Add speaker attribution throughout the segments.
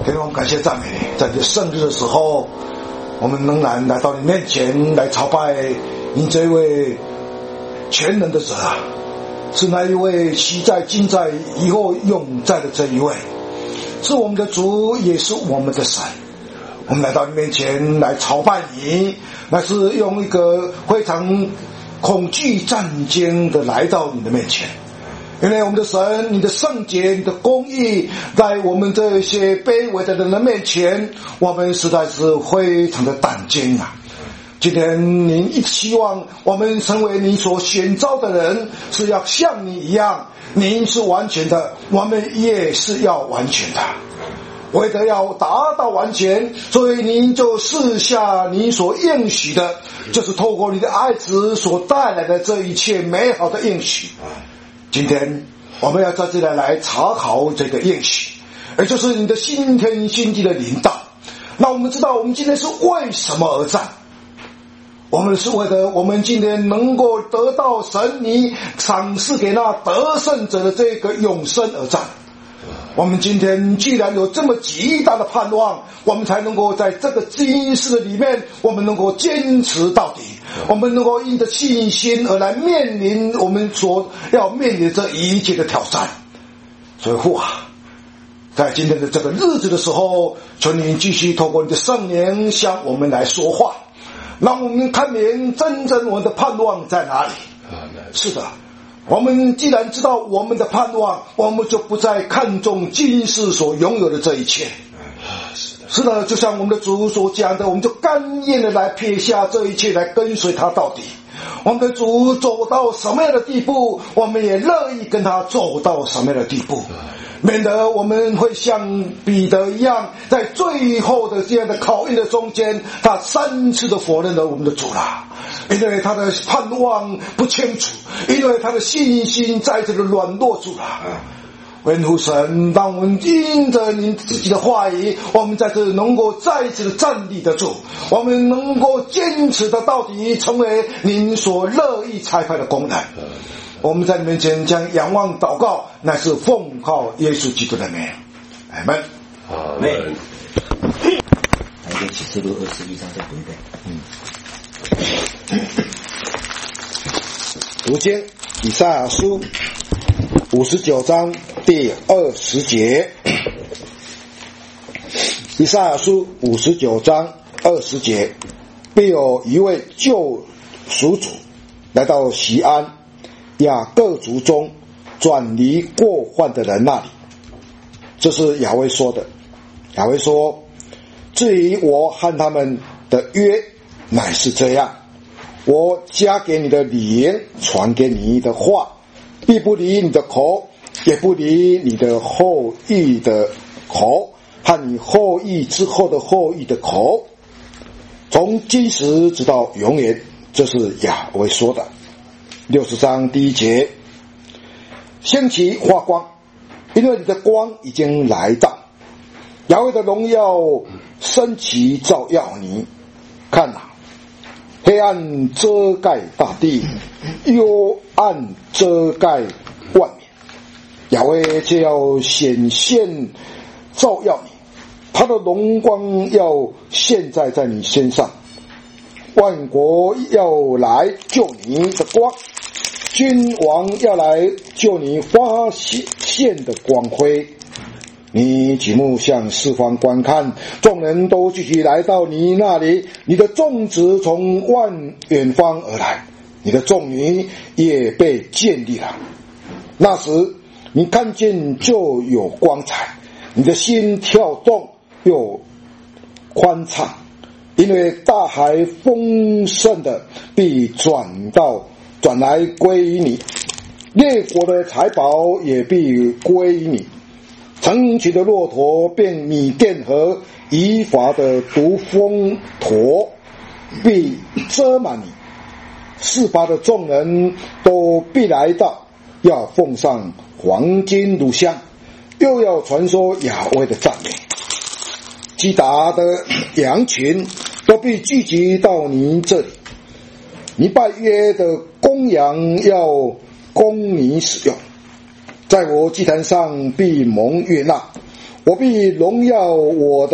Speaker 1: 天父，我们感谢赞美你，在你的圣日的时候，我们仍然来到你面前来朝拜你这位全能的神啊，是那一位昔在今在以后永在的这一位，是我们的主，也是我们的神。我们来到你面前来朝拜你，那是用一个非常恐惧战惊的来到你的面前。因为我们的神，你的圣洁，你的公义，在我们这些卑微的人的面前，我们实在是非常的胆惊啊。今天您希望我们成为你所选召的人，是要像你一样，您是完全的，我们也是要完全的。为了要达到完全，所以您就赐下你所应许的，就是透过你的爱子所带来的这一切美好的应许。今天我们要在这里来查考这个应许，也就是你的新天新地的领导。那我们知道我们今天是为什么而战？我们是为了我们今天能够得到神你赏赐给那得胜者的这个永生而战。我们今天既然有这么极大的盼望，我们才能够在这个今世的里面，我们能够坚持到底，我们能够因着信心而来面临我们所要面临这一切的挑战。所以父啊，在今天的这个日子的时候，求你继续透过你的圣灵向我们来说话，让我们看明真正我们的盼望在哪里。是的，我们既然知道我们的盼望，我们就不再看重今世所拥有的这一切。是的，就像我们的主所讲的，我们就甘愿的来撇下这一切，来跟随他到底。我们的主走到什么样的地步，我们也乐意跟他走到什么样的地步，免得我们会像彼得一样，在最后的这样的考验的中间，他3次的否认了我们的主了。因为他的盼望不清楚，因为他的信心在这里软弱住了。愿父神，让我们因着您自己的话语，我们在这能够再一次的站立得住，我们能够坚持的到底，成为您所乐意差派的工人。我们在你面前将仰望祷告，乃是奉靠耶稣基督的名，阿们。
Speaker 2: 阿们。来给启示录21章再读一遍。
Speaker 1: 读经以赛亚书59章第20节。以赛亚书59章20节，必有一位救赎主来到锡安雅各族中转离过犯的人那里。这是雅威说的。雅威说，至于我和他们的约乃是这样，我加给你的灵，传给你的话，必不离你的口，也不离你的后裔的口，和你后裔之后的后裔的口，从今时直到永远。这是雅威说的。60章第1节，兴起发光，因为你的光已经来到，雅威的荣耀升起照耀你。看哪，黑暗遮盖大地，幽暗遮盖万民，雅威就要显现照耀你，他的荣光要现在你身上，万国要来救你的光，君王要来救你发现的光辉。你举目向四方观看，众人都聚集来到你那里，你的众子从远方而来，你的众女也被建立了。那时你看见就有光彩，你的心跳动又宽敞，因为大海丰盛的必转来归于你，列国的财宝也必归于你，成群的骆驼变米甸和以法的毒蜂驼必遮满你，四方的众人都必来到，要奉上黄金乳香，又要传说雅威的赞美。基达的羊群都必聚集到你这里，你拜约的公羊要供你使用，在我祭坛上必蒙悦纳， 我必荣耀我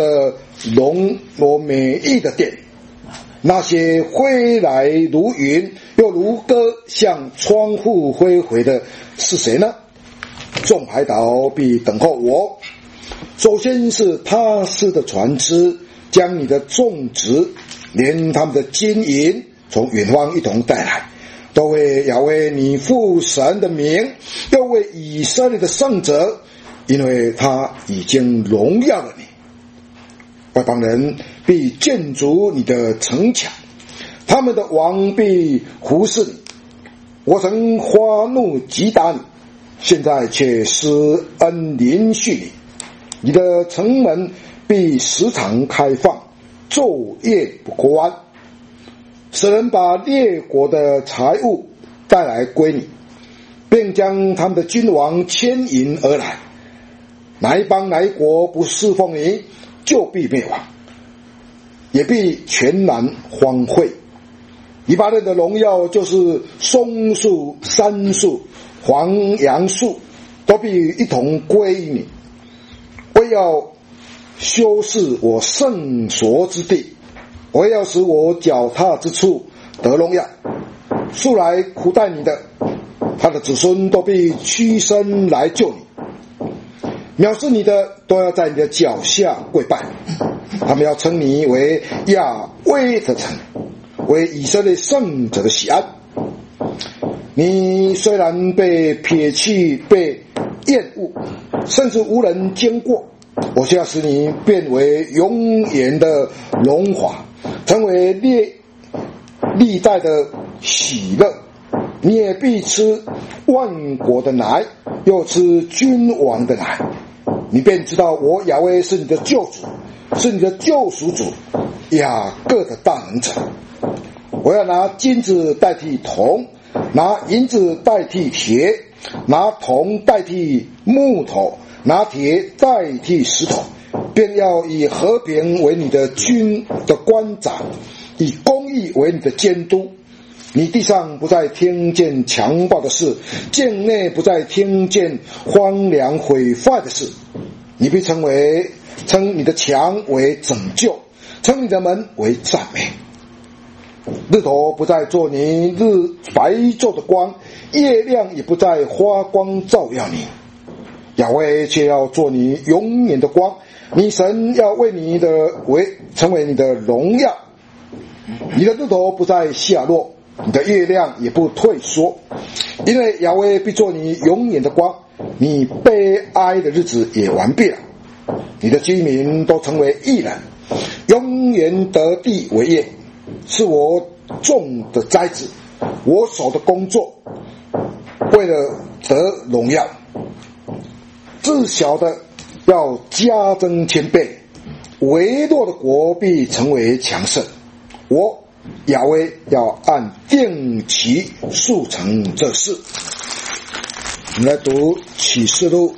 Speaker 1: 美意的殿。那些飞来如云又如歌向窗户飞回的是谁呢？众海岛必等候我。首先是他施的船只，将你的种植连他们的金银从远方一同带来，都为亚威你父神的名，又为以色列的圣者，因为他已经荣耀了你。外邦人必建筑你的城墙，他们的王必服侍你。我曾发怒击打你，现在却施恩怜恤你。你的城门必时常开放，昼夜不关，使人把列国的财物带来归你，并将他们的君王牵引而来。哪一邦哪一国不侍奉你，就必灭亡，也必全然荒废。以巴嫩的荣耀就是松树、杉树、黄杨树，都必一同归于你。我要修饰我圣所之地，我要使我脚踏之处得荣耀。素来苦待你的，他的子孙都必屈身来救你。藐视你的都要在你的脚下跪拜，他们要称你为亚威的城，为以色列圣者的喜安。你虽然被撇弃，被厌恶，甚至无人经过，我就要使你变为永远的荣华，成为历代的喜乐。你也必吃万国的奶，又吃君王的奶。你便知道我亚威是你的救主，是你的救赎主，雅各的大能者。我要拿金子代替铜，拿银子代替铁，拿铜代替木头，拿铁代替石头，便要以和平为你的君的官长，以公义为你的监督。你地上不再听见强暴的事，境内不再听见荒凉毁坏的事。你必称你的墙为拯救，称你的门为赞美。日头不再做你白昼的光，月亮也不再发光照耀你。亚威却要做你永远的光，你神要为你的成为你的荣耀。你的日头不再下落，你的月亮也不退缩，因为亚威必做你永远的光，你悲哀的日子也完毕了。你的居民都成为义人，永远得地为业，是我种的栽子，我手的工作，为了得荣耀。自小的要加增千倍，微弱的国必成为强盛。我亚威要按定期速成这事。我们来读启示录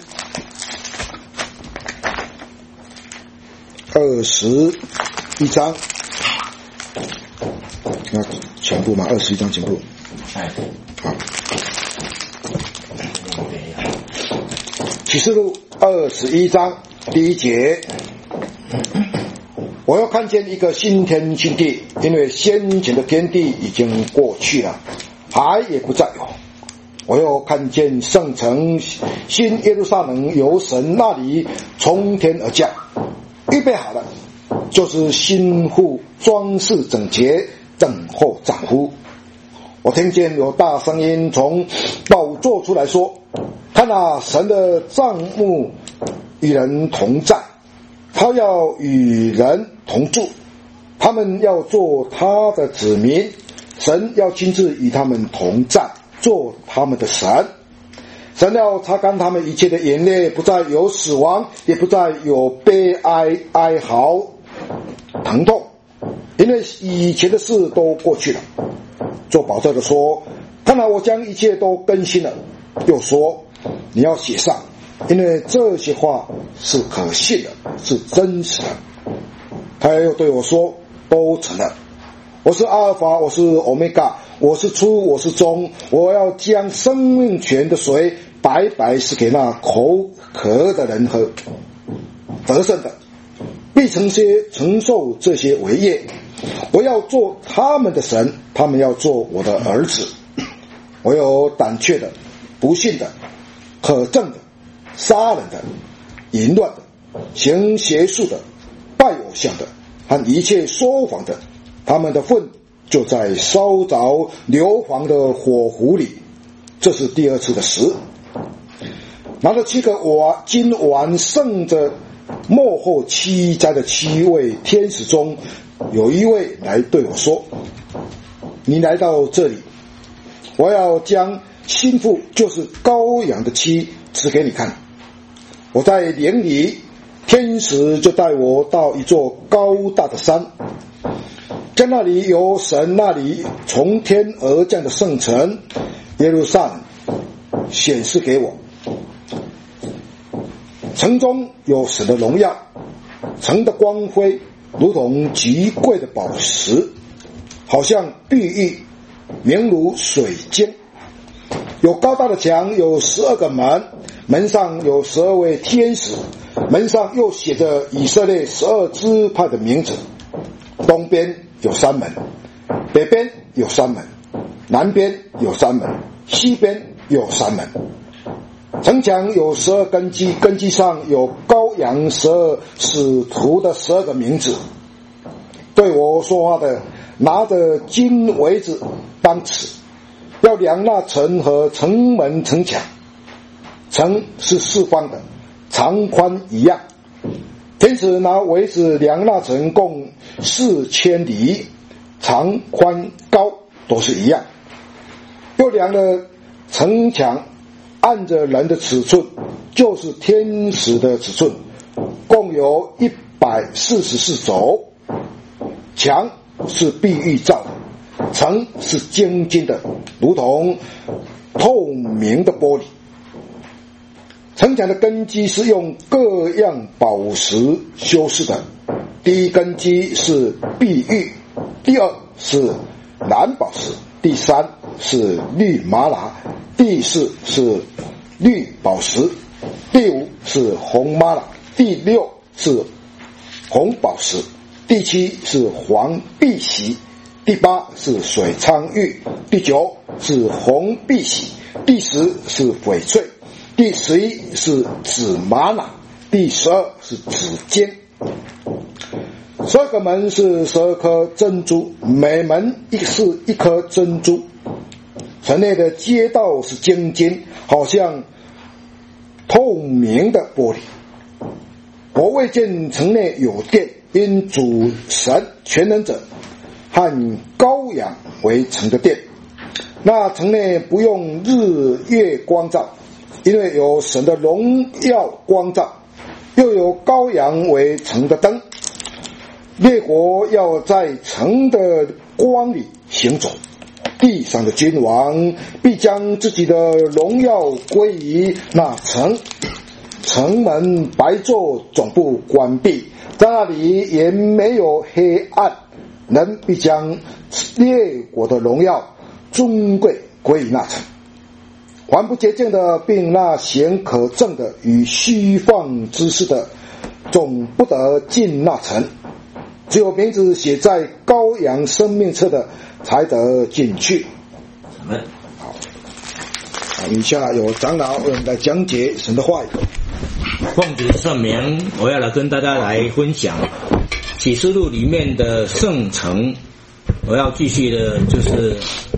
Speaker 1: 21章，那全部吗？21章全部。好。启示录21章第1节，我又看见一个新天新地，因为先前的天地已经过去了，海也不再有。我又看见圣城新耶路撒冷由神那里从天而降，预备好了，就是新妇装饰整洁，等候丈夫。我听见有大声音从宝座出来说，看啊，神的帐幕与人同在，他要与人同住，他们要做他的子民，神要亲自与他们同在，做他们的神。神要擦干他们一切的眼泪，不再有死亡，也不再有悲哀、哀嚎、疼痛，因为以前的事都过去了。做保证的说，看来我将一切都更新了。又说，你要写上，因为这些话是可信的，是真实的。他又对我说，都成了。我是阿尔法，我是欧米伽，我是初，我是终，我要将生命泉的水白白是给那口渴的人喝。 得胜的，必承受这些为业。我要做他们的神，他们要做我的儿子。我有胆怯的、不信的、可憎的、杀人的、淫乱的、行邪术的、拜偶像的和一切说谎的，他们的粪就在烧着硫磺的火湖里。这是第二次的死。拿着7个金碗盛着末后7灾的7位天使中，有一位来对我说：你来到这里，我要将新妇，就是羔羊的妻指给你看。我在灵里，天使就带我到一座高大的山，在那里有神那里从天而降的圣城耶路撒冷显示给我。城中有神的荣耀，城的光辉如同极贵的宝石，好像碧玉，明如水晶。有高大的墙，有12个门，门上有12位天使，门上又写着以色列12支派的名字。东边有3门，北边有3门，南边有3门，西边有3门。城墙有12根基，根基上有羔羊12使徒的12个名字。对我说话的拿着金围子当尺，要量那城和城门城墙。城是4方的，长宽一样。天使拿围子量那城共4000里，长宽高都是一样。又量了城墙，按着人的尺寸，就是天使的尺寸，共有144肘。墙是碧玉造的，城是晶晶的，如同透明的玻璃。城墙的根基是用各样宝石修饰的，第一根基是碧玉，第2是蓝宝石，第3是绿玛瑙，第4是绿宝石，第5是红玛瑙，第6是红宝石，第7是黄碧玺，第8是水苍玉，第9是红碧玺，第10是翡翠，第11是紫玛瑙，第12是紫尖。12个门是12颗珍珠，每门是1颗珍珠。城内的街道是晶晶，好像透明的玻璃。我未见城内有殿，因主神全能者和羔羊为城的殿。那城内不用日月光照，因为有神的荣耀光照，又有羔羊为城的灯。列国要在城的光里行走，地上的君王必将自己的荣耀归于那城。城门白昼总不关闭，在那里也没有黑暗。人必将列国的荣耀尊贵归于那城。凡不洁净的，并那行可憎的与虚放之事的，总不得进那城。只有名字写在羔羊生命册的，才得进去。好，以下有长老为我们来讲解神的话语。
Speaker 2: 奉主的圣名，我要来跟大家来分享启示录里面的圣城。我要继续的就是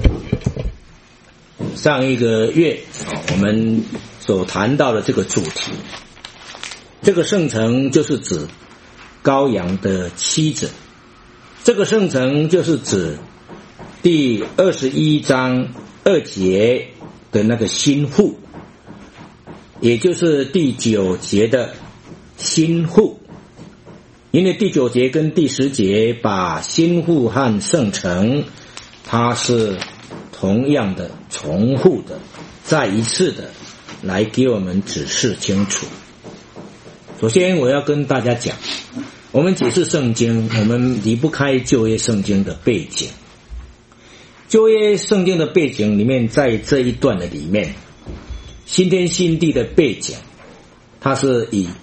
Speaker 2: 上一个月我们所谈到的这个主题。这个圣城就是指羔羊的妻子，这个圣城就是指第21章2节的那个新妇，也就是第9节的新妇。因为第9节跟第10节把新妇和圣城它是同样的重复的，再一次的来给我们指示清楚。首先我要跟大家讲，我们解释圣经，我们离不开旧约圣经的背景。旧约圣经的背景里面，在这一段的里面，新天新地的背景，它是以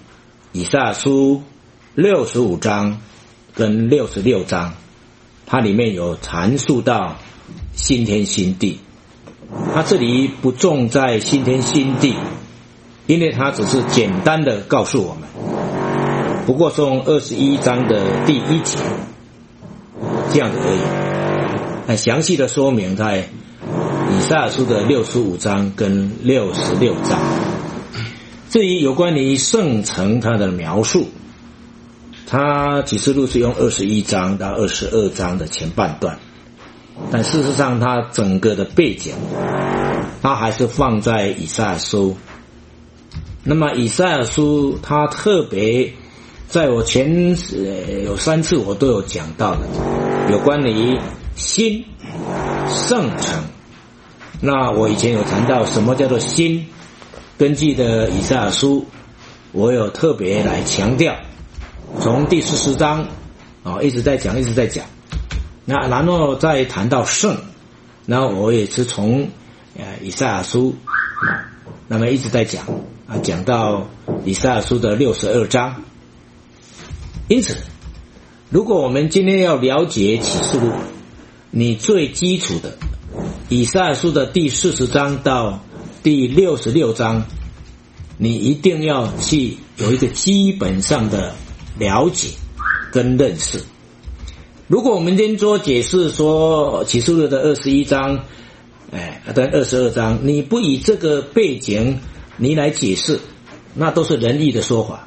Speaker 2: 以赛亚书65章跟66章，它里面有阐述到新天新地。它这里不重在新天新地，因为它只是简单的告诉我们。不过从21章的第1节这样子而已，很详细的说明在以赛亚书的65章跟66章。至于有关于圣城它的描述，它启示录是用21章到22章的前半段，但事实上它整个的背景它还是放在以赛亚书。那么以赛亚书它特别在我前有3次我都有讲到的有关于新圣城。那我以前有谈到什么叫做新，根据的以赛亚书我有特别来强调，从第14章一直在讲。那然后再谈到圣，那我也是从以赛亚书那么一直在讲到以赛亚书的62章。因此如果我们今天要了解启示录，你最基础的以赛亚书的第40章到第66章，你一定要去有一个基本上的了解跟认识。如果我们今天做解释说启示录的21章跟22章，你不以这个背景你来解释，那都是人意的说法。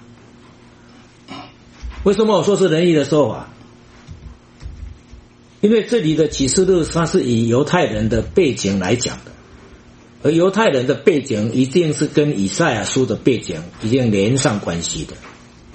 Speaker 2: 为什么我说是人意的说法？因为这里的启示录它是以犹太人的背景来讲的，而犹太人的背景一定是跟以赛亚书的背景一定连上关系的。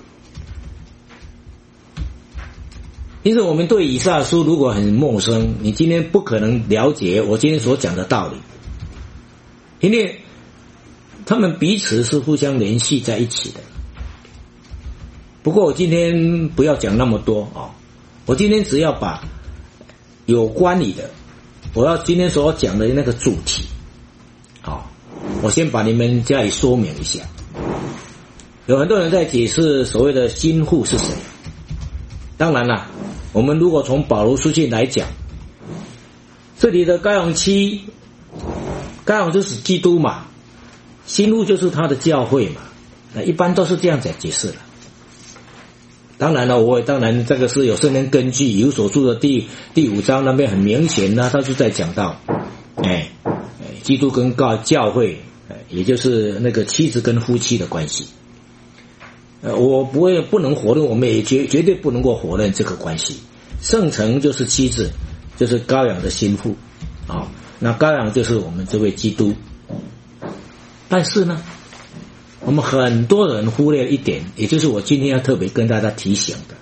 Speaker 2: 因此我们对以赛亚书如果很陌生，你今天不可能了解我今天所讲的道理，因为他们彼此是互相联系在一起的。不过我今天不要讲那么多我今天只要把有关你的，我要今天所讲的那个主题我先把你们加以说明一下。有很多人在解释所谓的新妇是谁，当然啦，我们如果从保罗书信来讲，这里的该往期，该往就是基督嘛，新妇就是他的教会嘛，一般都是这样子解释的。当然了，当然这个是有圣经根据，有所著的第5章那边很明显呢，他就在讲到基督跟教会也就是那个妻子跟夫妻的关系。我不能否认，我们也绝对不能够否认这个关系。圣城就是妻子，就是羔羊的心腹那羔羊就是我们这位基督。但是呢，我们很多人忽略了一点，也就是我今天要特别跟大家提醒的。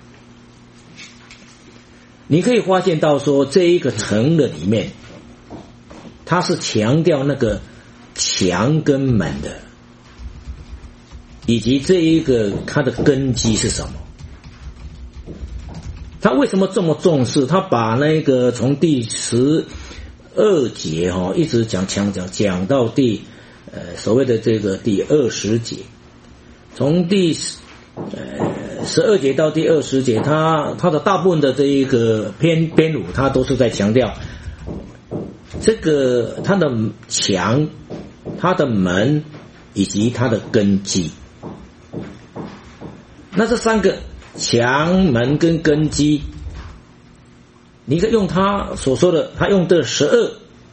Speaker 2: 你可以发现到说，这一个城的里面，它是强调那个墙跟门的，以及这一个它的根基是什么。他为什么这么重视？他把那个从第12节一直讲到第所谓的这个第20节，从第12节到第20节，他的大部分的这一个篇幅，他都是在强调这个他的墙、他的门以及他的根基。那这3个墙、门跟根基，你可以用他所说的，他用的12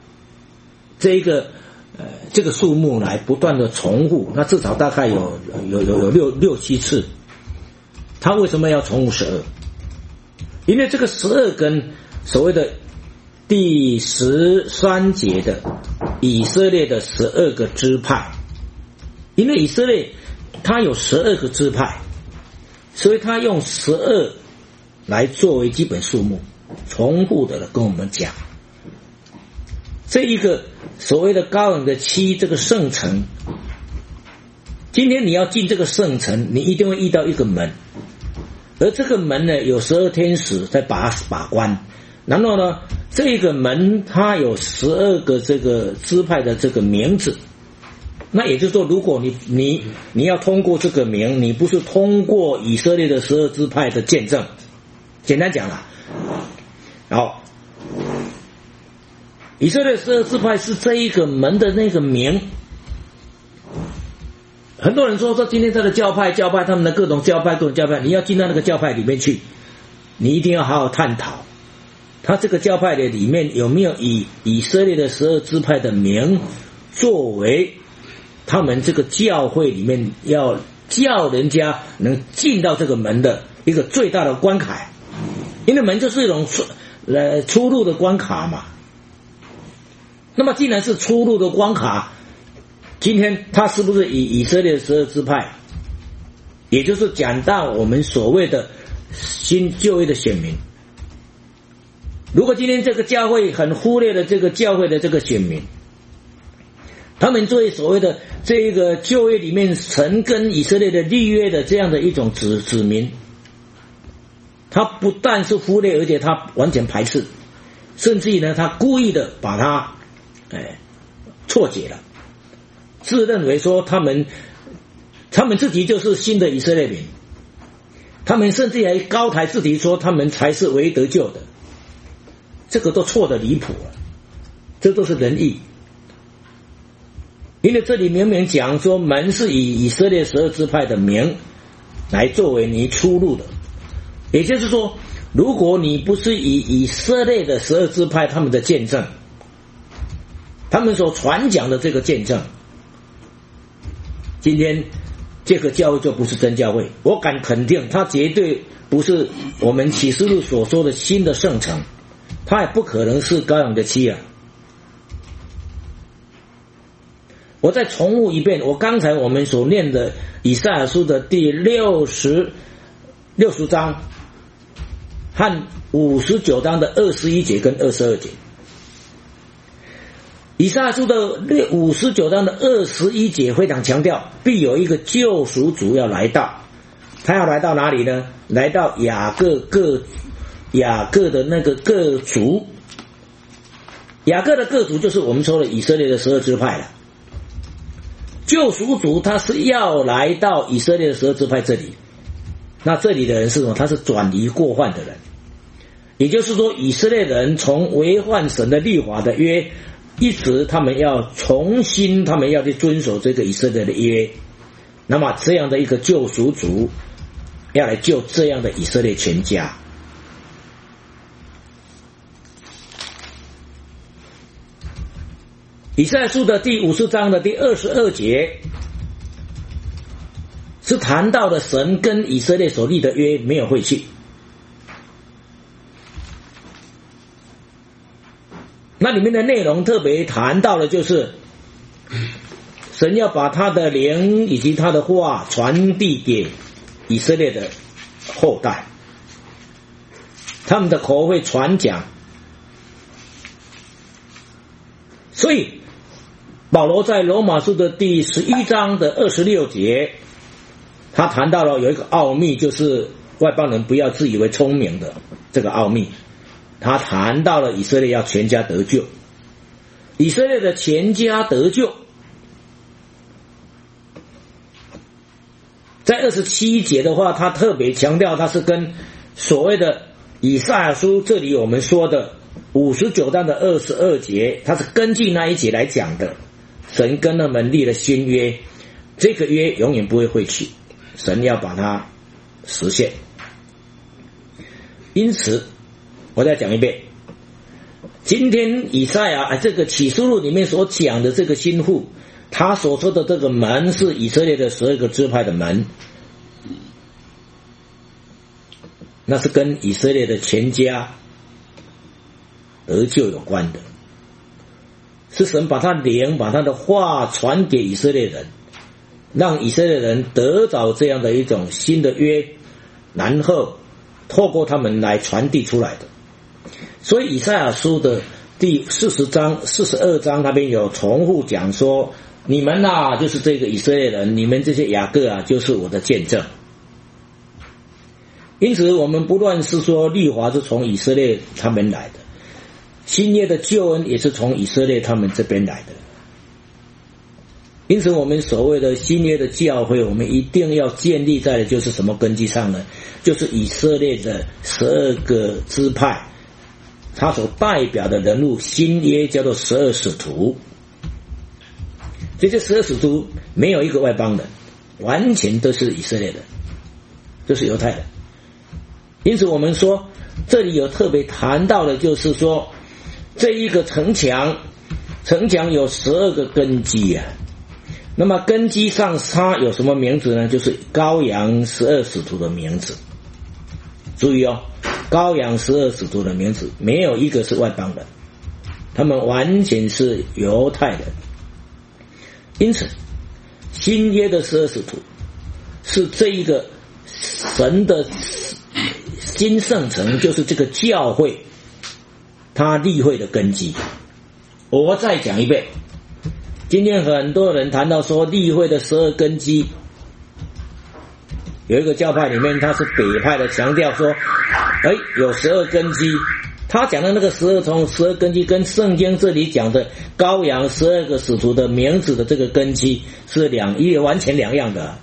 Speaker 2: 这个数目来不断的重复，那至少大概有6、7次。他为什么要重复12？因为这个12跟所谓的第13节的以色列的12个支派，因为以色列他有12个支派，所以他用12来作为基本数目，重复的跟我们讲，这一个所谓的羔羊的妻，这个圣城，今天你要进这个圣城，你一定会遇到一个门，而这个门呢，有12天使在把关，然后呢，这个门它有12个这个支派的这个名字， 那也就是说，如果你要通过这个名，你不是通过以色列的12支派的见证，简单讲啦，好，以色列12支派是这一个门的那个名。很多人说今天他的教派他们的各种教派，你要进到那个教派里面去，你一定要好好探讨，他这个教派的里面有没有以色列的12支派的名作为他们这个教会里面要叫人家能进到这个门的一个最大的关卡，因为门就是一种出入的关卡嘛。那么既然是出入的关卡，今天他是不是以色列12支派，也就是讲到我们所谓的新旧约的选民，如果今天这个教会很忽略了这个教会的这个选民，他们作为所谓的这个旧约里面神跟以色列的立约的这样的一种子民，他不但是忽略，而且他完全排斥，甚至于呢，他故意的把它错解了，自认为说他们自己就是新的以色列民，他们甚至还高抬自己说他们才是唯一得救的，这个都错得离谱了，这都是人意。因为这里明明讲说门是以色列12支派的名来作为你出入的，也就是说，如果你不是以色列的12支派他们的见证，他们所传讲的这个见证，今天这个教会就不是真教会。我敢肯定，它绝对不是我们启示录所说的新的圣城，它也不可能是羔羊的妻啊。我再重复一遍，刚才我们所念的以赛亚书的第60章和59章的21节跟22节。以赛亚书的59章的21节非常强调，必有一个救赎主要来到，他要来到哪里呢？来到雅各的那个各族，雅各的各族就是我们说的以色列的12支派了。救赎主他是要来到以色列的12支派这里，那这里的人是什么？他是转移过犯的人，也就是说，以色列人从违反神的律法的约，一直他们要去遵守这个以色列的约，那么这样的一个救赎主要来救这样的以色列全家。以赛亚书的第50章的第22节是谈到的神跟以色列所立的约没有废去，那里面的内容特别谈到的就是神要把他的灵以及他的话传递给以色列的后代，他们的口会传讲。所以保罗在罗马书的第11章的26节，他谈到了有一个奥秘，就是外邦人不要自以为聪明的这个奥秘。他谈到了以色列要全家得救，以色列的全家得救，在27节的话，他特别强调他是跟所谓的以赛亚书这里我们说的59章的22节，他是根据那一节来讲的。神跟他们立了新约，这个约永远不会废去，神要把它实现。因此我再讲一遍，今天以赛亚这个启示录里面所讲的这个新妇，他所说的这个门是以色列的12个支派的门，那是跟以色列的全家得救有关的，是神把他灵把他的话传给以色列人，让以色列人得着这样的一种新的约，然后透过他们来传递出来的。所以以赛亚书的第42章那边有重复讲说，你们就是这个以色列人，你们这些雅各就是我的见证。因此我们不论是说律法是从以色列他们来的，新约的救恩也是从以色列他们这边来的。 因此我们所谓的新约的教会，我们一定要建立在的就是什么根基上呢？就是以色列的12个支派，他所代表的人物，新约叫做12使徒。这些12使徒没有一个外邦人，完全都是以色列人，都是犹太人。因此我们说这里有特别谈到的就是说，这一个城墙有12个根基啊。那么根基上它有什么名字呢？就是羔羊12使徒的名字。注意哦，羔羊12使徒的名字没有一个是外邦人，他们完全是犹太人。因此新约的12使徒是这一个神的新圣城，就是这个教会他立会的根基。我再讲一遍，今天很多人谈到说立会的12根基，有一个教派里面他是北派的，强调说有12根基，他讲的那个12根基跟圣经这里讲的羔羊12个使徒的名字的这个根基是完全两样的。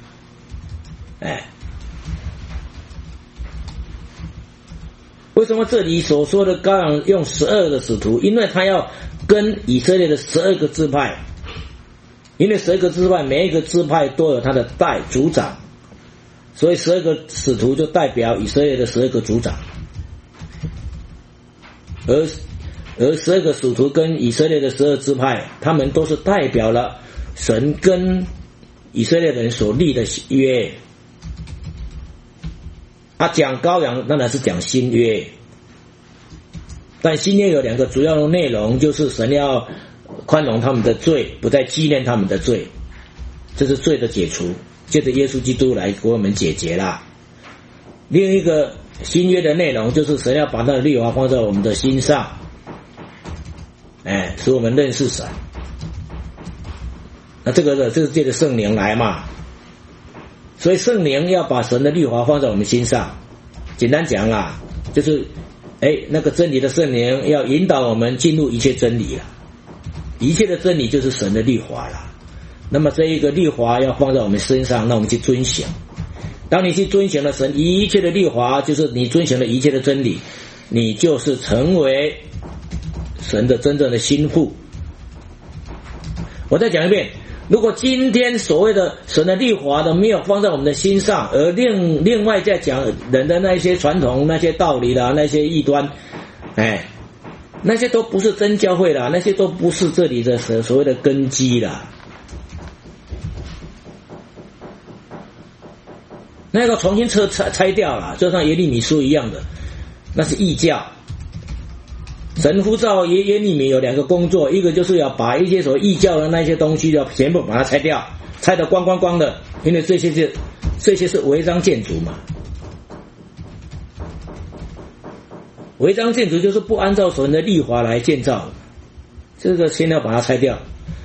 Speaker 2: 为什么这里所说的羔羊用12个使徒？因为他要跟以色列的12个支派，因为12个支派每一个支派都有他的族长，所以12个使徒就代表以色列的12个族长，而12个使徒跟以色列的12支派，他们都是代表了神跟以色列人所立的约。讲羔羊当然是讲新约，但新约有2个主要的内容，就是神要宽容他们的罪，不再纪念他们的罪，这是罪的解除，借着耶稣基督来给我们解决啦。另一个新约的内容就是神要把他的律法放在我们的心上，使我们认识神。那这是借着圣灵来嘛，所以圣灵要把神的律法放在我们心上。简单讲啦，就是那个真理的圣灵要引导我们进入一切真理啦，一切的真理就是神的律法啦。那么这一个律法要放在我们身上，让我们去遵行。当你去遵行了神一切的律法，就是你遵行了一切的真理，你就是成为神的真正的心腹。我再讲一遍，如果今天所谓的神的律法的没有放在我们的心上，而另外再讲人的那些传统、那些道理啦、那些异端，那些都不是真教会啦，那些都不是这里的所谓的根基啦。那个重新拆掉了，就像耶利米书一样的，那是异教。神呼召耶利米有2个工作，一个就是要把一些所谓异教的那些东西要全部把它拆掉，拆得光光光的，因为这些是违章建筑嘛。违章建筑就是不按照神的律法来建造，这个先要把它拆掉。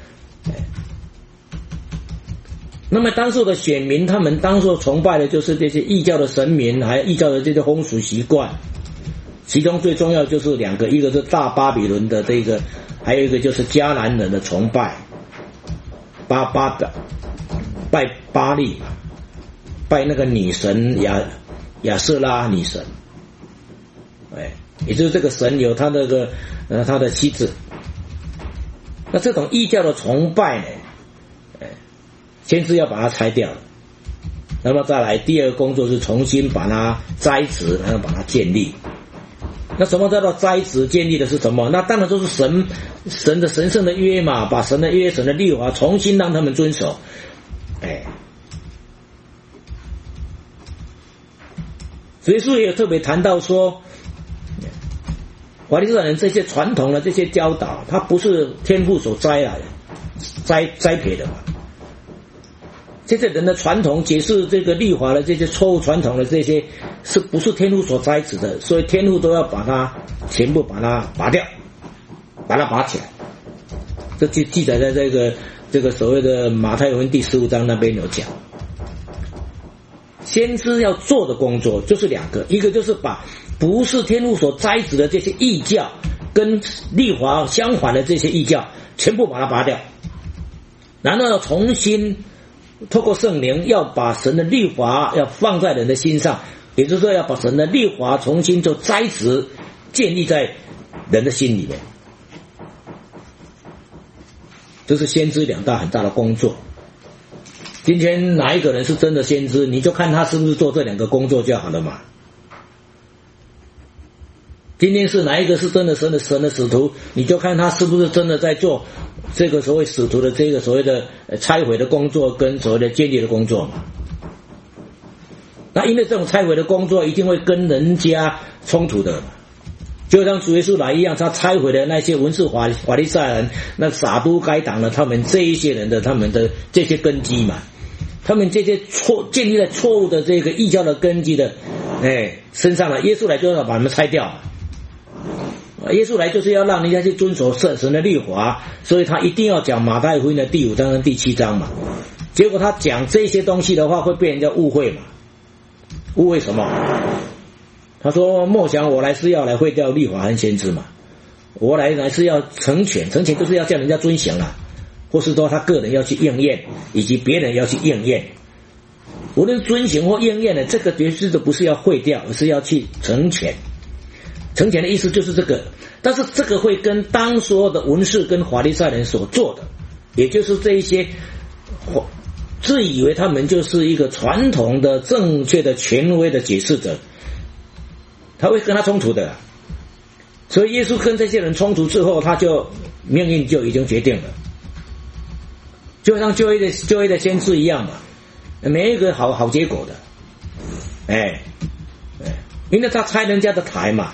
Speaker 2: 那么当时的选民，他们当时崇拜的就是这些异教的神明，还有异教的这些风俗习惯。其中最重要就是2个，一个是大巴比伦的这个，还有一个就是迦南人的崇拜，拜巴力，拜那个女神亚瑟拉女神，也就是这个神有他的他的妻子。那这种异教的崇拜呢，先是要把它拆掉，那么再来第2个工作是重新把它栽植，然后把它建立。那什么叫做栽植建立的是什么？那当然就是神的神圣的约嘛，把神的约、神的律法重新让他们遵守。所以书也有特别谈到说，法利赛人这些传统的这些教导，它不是天父所栽来的，栽培的嘛。这些人的传统解释这个律法的这些错误传统的这些，是不是天父所栽植的？所以天父都要把它全部把它拔掉，把它拔起来。这记载在这个所谓的马太福音第15章那边有讲。先知要做的工作就是2个，一个就是把不是天父所栽植的这些异教跟律法相反的这些异教全部把它拔掉。 然后要重新透过圣灵要把神的律法要放在人的心上，也就是说要把神的律法重新就栽植建立在人的心里面。这是先知两大很大的工作。今天哪一个人是真的先知，你就看他是不是做这两个工作就好了嘛。今天是哪一个是真的神的使徒，你就看他是不是真的在做这个所谓使徒的这个所谓的拆毁的工作跟所谓的建立的工作嘛。那因为这种拆毁的工作一定会跟人家冲突的嘛，就像主耶稣来一样，他拆毁了那些文士法利赛人，那撒都该党的他们这一些人的他们的这些根基嘛，他们这些建立在错误的这个异教的根基的身上了，耶稣来就要把他们拆掉。耶稣来就是要让人家去遵守神的律法，所以他一定要讲马太福音的第5章跟第7章嘛。结果他讲这些东西的话会被人家误会嘛。误会什么？他说莫想我来是要来毁掉律法和先知嘛，我来是要成全就是要叫人家遵行啊，或是说他个人要去应验，以及别人要去应验。无论遵行或应验的，这个绝对都不是要毁掉，而是要去成全。成全的意思就是这个，但是这个会跟当所有的文士跟法利赛人所做的，也就是这一些自以为他们就是一个传统的正确的权威的解释者，他会跟他冲突的。所以耶稣跟这些人冲突之后，他就命运就已经决定了，就像旧约的先知一样嘛，没一个好结果的。因为他拆人家的台嘛，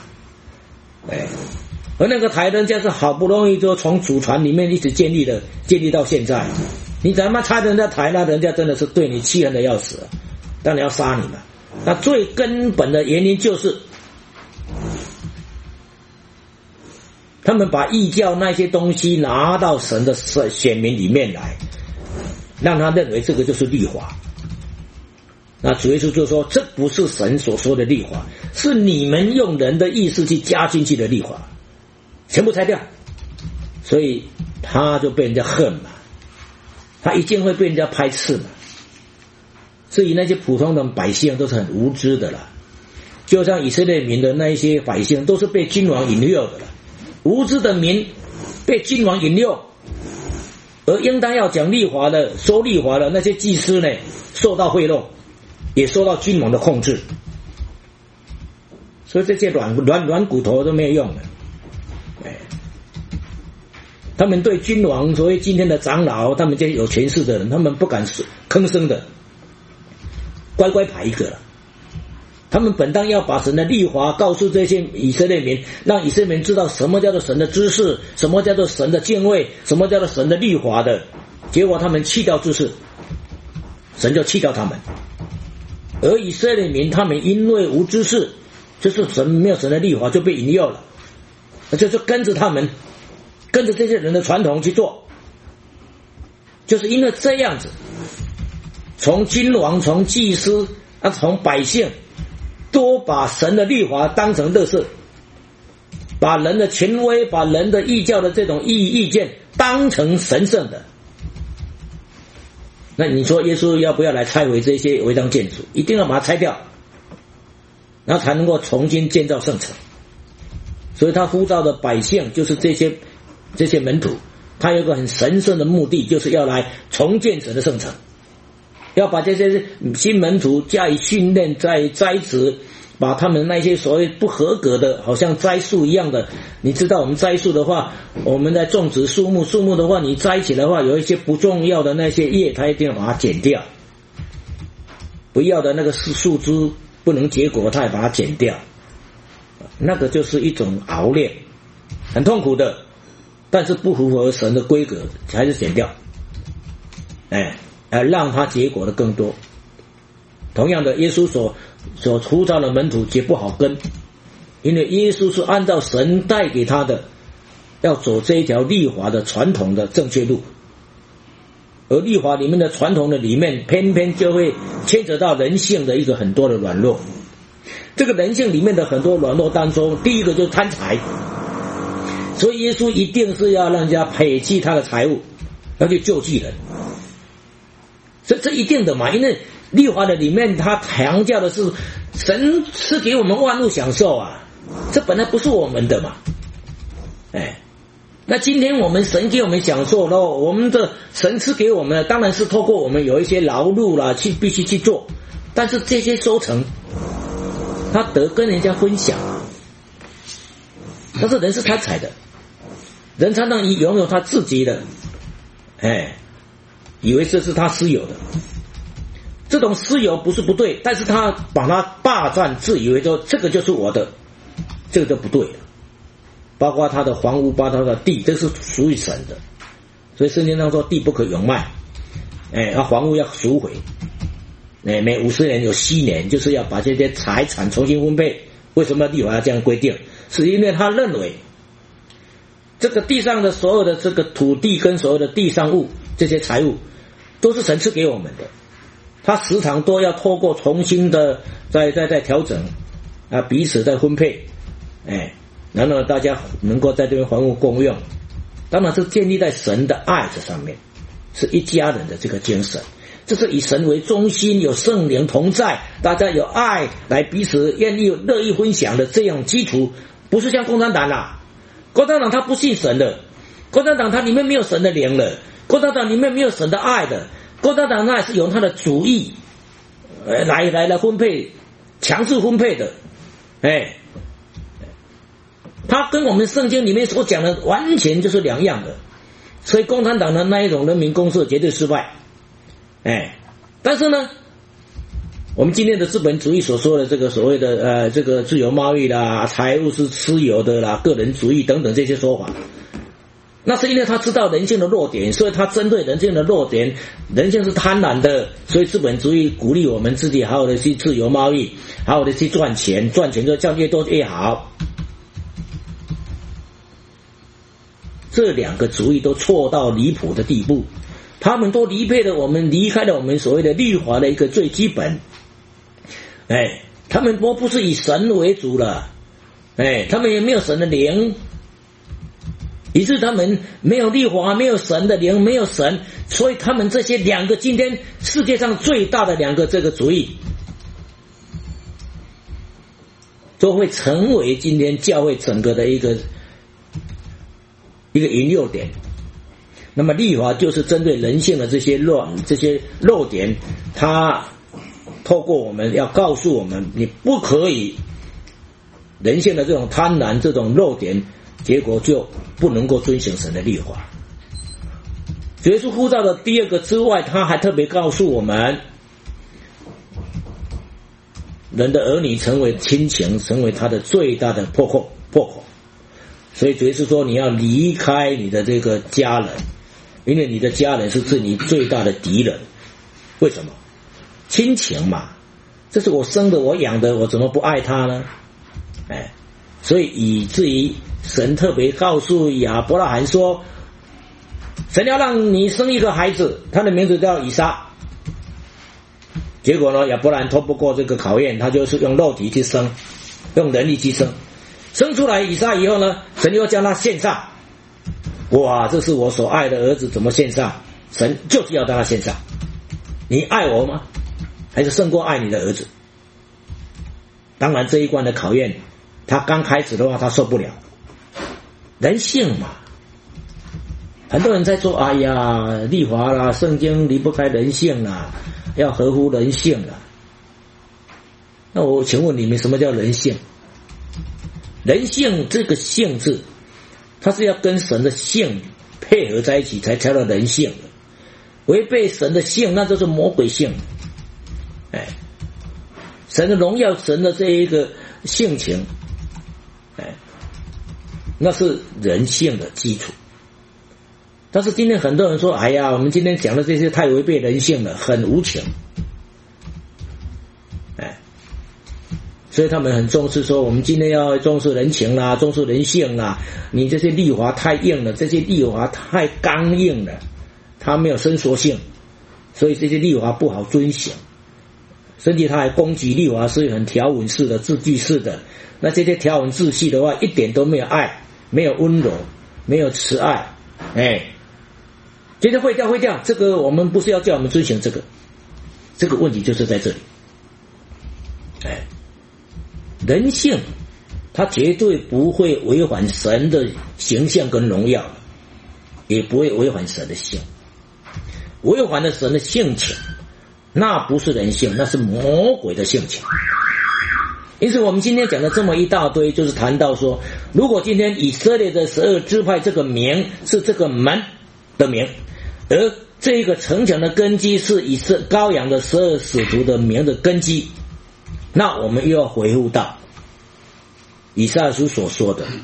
Speaker 2: 而那个台人家是好不容易就从祖传里面一直建立到现在，你怎么拆人家台，那人家真的是对你气恨的要死，当然要杀你嘛。那最根本的原因就是他们把异教那些东西拿到神的选民里面来，让他认为这个就是律法。那主耶稣就说，这不是神所说的律法，是你们用人的意识去加进去的律法，全部拆掉。所以他就被人家恨嘛，他一定会被人家排斥嘛。至于那些普通的百姓都是很无知的了，就像以色列民的那一些百姓都是被君王引诱的了，无知的民被君王引诱，而应当要讲律法的说律法的那些祭司呢，受到贿赂，也受到君王的控制，所以这些软骨头都没有用的。他们对君王，所谓今天的长老，他们这些有权势的人，他们不敢吭声的，乖乖牌一个了。他们本当要把神的律法告诉这些以色列民，让以色列民知道什么叫做神的知识，什么叫做神的敬畏，什么叫做神的律法的。结果他们弃掉知识，神就弃掉他们。而以色列民他们因为无知识，就是神没有神的律法，就被引诱了，就是跟着他们，跟着这些人的传统去做。就是因为这样子，从君王，从祭司从百姓，都把神的律法当成垃圾，把人的权威，把人的异教的这种意见当成神圣的。那你说耶稣要不要来拆毁这些违章建筑？一定要把它拆掉，然后才能够重新建造圣城。所以他呼召的百姓就是这些门徒，他有一个很神圣的目的，就是要来重建神的圣城，要把这些新门徒加以训练，再栽植，把他们那些所谓不合格的，好像栽树一样的。你知道我们栽树的话，我们在种植树木的话，你栽起来的话，有一些不重要的那些叶，它一定要把它剪掉，不要的那个树枝不能结果，它也把它剪掉。那个就是一种熬炼，很痛苦的，但是不符合神的规格，还是剪掉，让它结果的更多。同样的，耶稣所呼召的门徒结不好根，因为耶稣是按照神带给他的，要走这一条律法的传统的正确路，而律法里面的传统的里面，偏偏就会牵扯到人性的一个很多的软弱。这个人性里面的很多软弱当中，第一个就是贪财，所以耶稣一定是要让人家撇弃他的财物， 要去救济人。这一定的嘛，因为律法的里面它强调的是神赐给我们万物享受啊，这本来不是我们的嘛。那今天我们神给我们享受了，我们的神赐给我们的当然是透过我们有一些劳碌啦，必须去做，但是这些收成他得跟人家分享，但是人是贪财的，人常常拥有他自己的，以为这是他私有的，这种私有不是不对，但是他把它霸占，自以为说这个就是我的，这个就不对了。包括他的房屋，包括他的地，这是属于神的。所以圣经上说地不可永卖，房屋要赎回，每50年有7年，就是要把这些财产重新分配。为什么律法要这样规定？是因为他认为这个地上的所有的这个土地跟所有的地上物，这些财物都是神赐给我们的，他时常都要透过重新的再调整啊，彼此再分配，然后大家能够在这边房屋共用，当然是建立在神的爱这上面，是一家人的这个精神，这是以神为中心，有圣灵同在，大家有爱来彼此愿意乐意分享的这样基础，不是像共产党啦，共产党他不信神的，共产党他里面没有神的灵了，共产党里面没有神的爱的，共产党那是由他的主义来分配，强制分配的，他跟我们圣经里面所讲的完全就是两样的，所以共产党的那一种人民公社绝对失败。但是呢，我们今天的资本主义所说的这个所谓的这个自由贸易啦，财务是私有的啦，个人主义等等这些说法，那是因为他知道人性的弱点，所以他针对人性的弱点，人性是贪婪的，所以资本主义鼓励我们自己好好的去自由贸易，好好的去赚钱，赚钱就叫越多越好。这两个主义都错到离谱的地步，他们都离开了我们所谓的律法的一个最基本，他们不是以神为主了，他们也没有神的灵，以致他们没有律法，没有神的灵，没有神，所以他们这些两个今天世界上最大的两个这个主义，都会成为今天教会整个的一个引诱点。那么律法就是针对人性的这些漏点，它透过我们要告诉我们，你不可以人性的这种贪婪这种漏点，结果就不能够遵行神的律法。耶稣呼召的第二个之外，他还特别告诉我们，人的儿女成为亲情，成为他的最大的破口。所以耶稣说你要离开你的这个家人，因为你的家人是你最大的敌人。为什么？亲情嘛，这是我生的我养的，我怎么不爱他呢？所以以至于神特别告诉亚伯拉罕说，神要让你生一个孩子，他的名字叫以撒。结果呢，亚伯拉罕通不过这个考验，他就是用肉体去生，用人力去生，生出来以撒以后呢，神又将他献上。哇，这是我所爱的儿子，怎么献上？神就是要将他献上。你爱我吗？还是胜过爱你的儿子？当然这一关的考验，他刚开始的话他受不了，人性嘛。很多人在说，哎呀，律法啦，圣经离不开人性啦，要合乎人性啦。那我请问你们，什么叫人性？人性这个性字，它是要跟神的性配合在一起才叫做人性的，违背神的性，那就是魔鬼性。神的荣耀，神的这一个性情，那是人性的基础。但是今天很多人说，哎呀，我们今天讲的这些太违背人性了，很无情。所以他们很重视说，我们今天要重视人情啦，重视人性啦，你这些律法太硬了，这些律法太刚硬了，它没有伸缩性，所以这些律法不好遵行。甚至他还攻击律法是很条文式的、字句式的，那这些条文字序的话，一点都没有爱，没有温柔，没有慈爱， 觉得会掉，这个我们不是要叫我们遵循这个问题就是在这里。人性它绝对不会违反神的形象跟荣耀，也不会违反神的性，违反了神的性情，那不是人性，那是魔鬼的性情。因此我们今天讲的这么一大堆，就是谈到说，如果今天以色列的12支派这个名是这个门的名，而这个城墙的根基是羔羊的12使徒的名的根基，那我们又要回复到以赛亚书所说的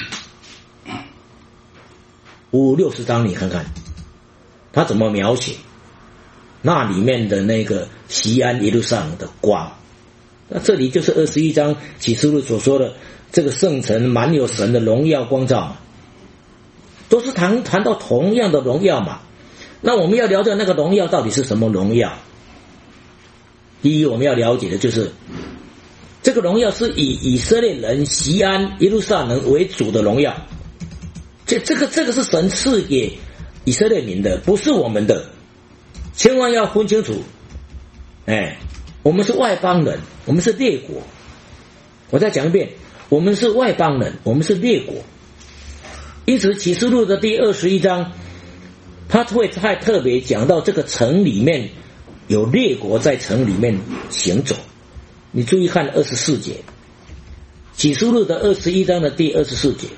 Speaker 2: 50-60章，你看看他怎么描写那里面的那个锡安耶路撒冷的光。那这里就是21章启示录所说的这个圣城满有神的荣耀光照嘛，都是谈到同样的荣耀嘛。那我们要了解那个荣耀到底是什么荣耀？第一，我们要了解的就是这个荣耀是以以色列人锡安耶路撒冷为主的荣耀，这个是神赐给以色列民的，不是我们的，千万要分清楚。我们是外邦人，我们是列国。我再讲一遍，我们是外邦人，我们是列国。因此启示录的第21章他会太特别讲到这个城里面有列国在城里面行走。你注意看24节，启示录的21章的第24节，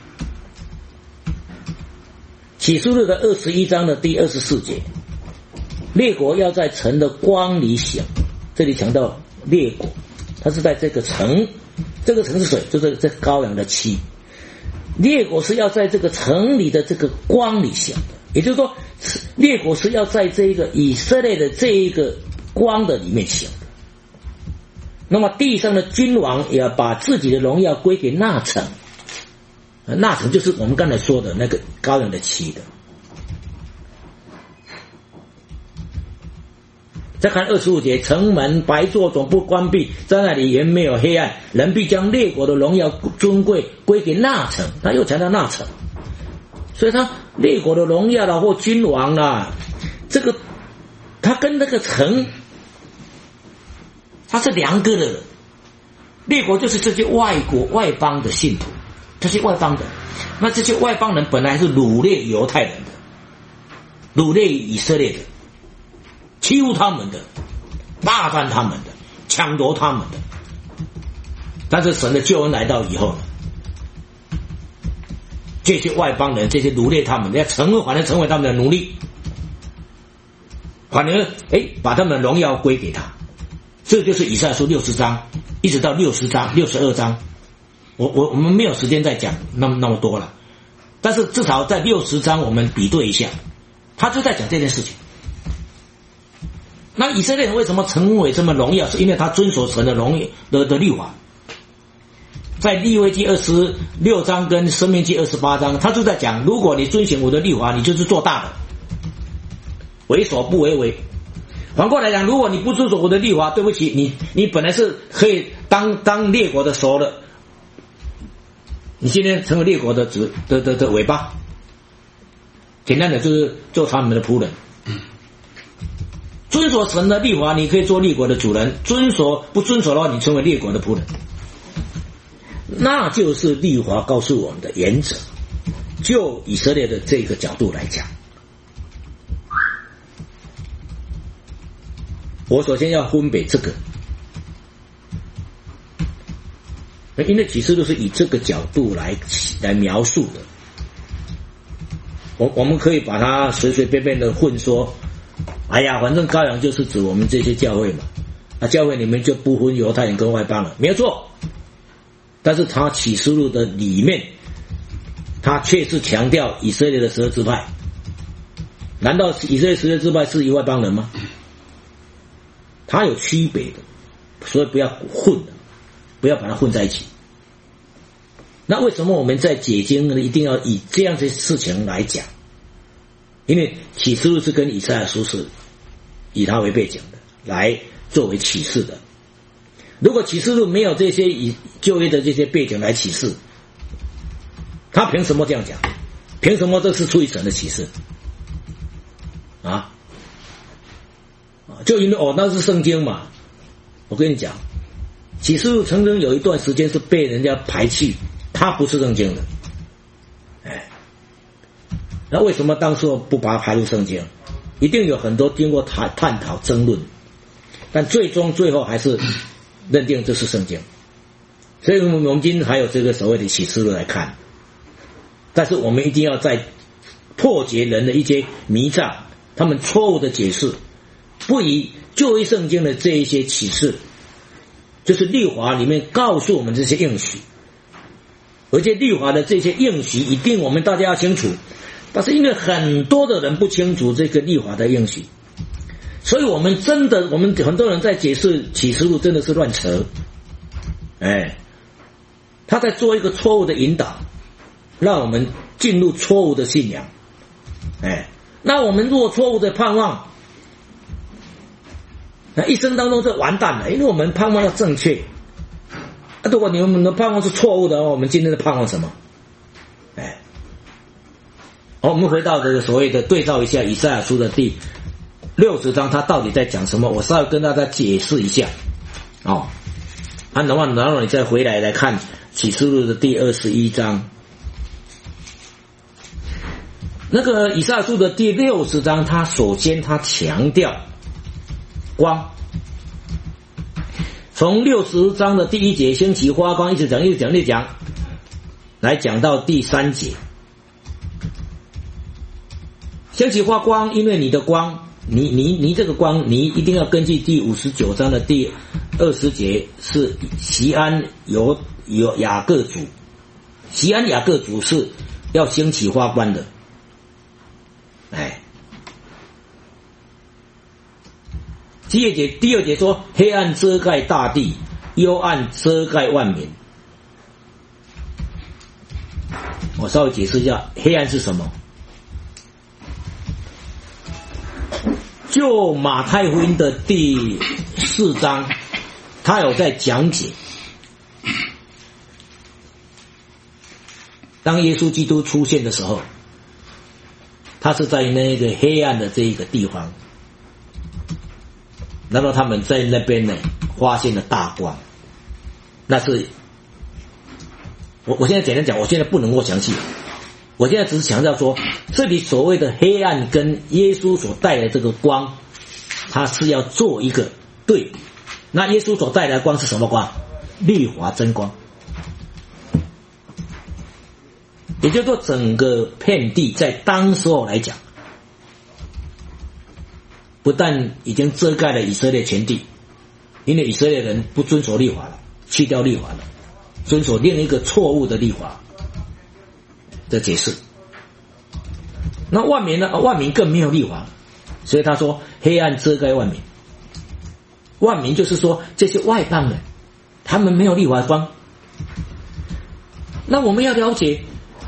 Speaker 2: 启示录的21章的第24节，列国要在城的光里行。这里讲到列国，它是在这个城，这个城是谁？就是这羔羊的妻。列国是要在这个城里的这个光里行的，也就是说列国是要在这个以色列的这一个光的里面行的。那么地上的君王也要把自己的荣耀归给那城，那城就是我们刚才说的那个羔羊的妻的。再看25节，城门白座总不关闭，在那里原没有黑暗，人必将列国的荣耀尊贵归给那城。他又强调那城，所以他列国的荣耀啦或君王啦，这个他跟那个城他是两个的。列国就是这些外国外邦的信徒，这些外邦的，那这些外邦人本来是掳掠犹太人的，掳掠以色列的，欺负他们的，霸占他们的，抢夺他们的。但是神的救恩来到以后呢，这些外邦人，这些掳掠他们的，反而成为他们的奴隶，反而把他们的荣耀归给他。这就是以赛亚书60章一直到60章62章，我们没有时间再讲那么多了，但是至少在60章我们比对一下，他就在讲这件事情。那以色列人为什么成为这么荣耀？是因为他遵守神的的律法。在利未记26章跟申命记28章，他就在讲，如果你遵循我的律法，你就是做大的，为所不为为。反过来讲，如果你不遵守我的律法，对不起，你本来是可以当列国的首的，你现在成为列国的尾巴，简单的就是做他们的仆人。遵守神的律法，你可以做列国的主人；不遵守的话，你成为列国的仆人。那就是律法告诉我们的原则。就以色列的这个角度来讲，我首先要分别这个，因为启示录是以这个角度来描述的。我们可以把它随随便便的混说，哎呀，反正羔羊就是指我们这些教会嘛，教会里面就不分犹太人跟外邦人，没有错。但是他启示录的里面，他确实强调以色列的12支派。难道以色列12支派是以外邦人吗？他有区别的，所以不要混了，不要把它混在一起。那为什么我们在解经呢一定要以这样的事情来讲？因为启示录是跟以赛亚书是以它为背景的，来作为启示的。如果启示录没有这些以旧约的这些背景来启示，他凭什么这样讲？凭什么这是出于神的启示？ 啊？就因为那是圣经嘛。我跟你讲，启示录曾经有一段时间是被人家排斥，它不是圣经的。那为什么当初不把它排入圣经？一定有很多经过探讨争论，但最后还是认定这是圣经。所以我们今天还有这个所谓的启示录来看，但是我们一定要在破解人的一些迷障，他们错误的解释，不以旧约圣经的这一些启示，就是律法里面告诉我们这些应许，而且律法的这些应许一定我们大家要清楚，但是因为很多的人不清楚这个律法的应许，所以我们很多人在解释启示录真的是乱扯，他在做一个错误的引导，让我们进入错误的信仰。那我们如果错误的盼望，那一生当中就完蛋了，因为我们盼望要正确。如果你们的盼望是错误的，我们今天的盼望什么？我们回到这个所谓的对照一下以赛亚书的第60章，它到底在讲什么？我稍微跟大家解释一下。然后你再回来看启示录的第21章。那个以赛亚书的第60章，它首先它强调光，从60章的第1节兴起发光，一直讲来讲到第3节。兴起发光，因为你的光，你这个光，你一定要根据第59章的第20节，是锡安有雅各族，锡安雅各族是要兴起发光的。第二节说，黑暗遮盖大地，幽暗遮盖万民。我稍微解释一下，黑暗是什么？就马太福音的第4章，他有在讲解，当耶稣基督出现的时候，他是在那个黑暗的这个地方，然后他们在那边呢发现了大光。那是我现在简单讲，我现在不能够详细，我现在只是强调说，这里所谓的黑暗跟耶稣所带来的这个光，它是要做一个对比。那耶稣所带来的光是什么光？律法真光。也就是说，整个遍地在当时候来讲，不但已经遮盖了以色列全地，因为以色列人不遵守律法了，去掉律法了，遵守另一个错误的律法的解释。那万民呢？万民更没有律法，所以他说黑暗遮盖万民。万民就是说这些外邦人，他们没有律法光。那我们要了解，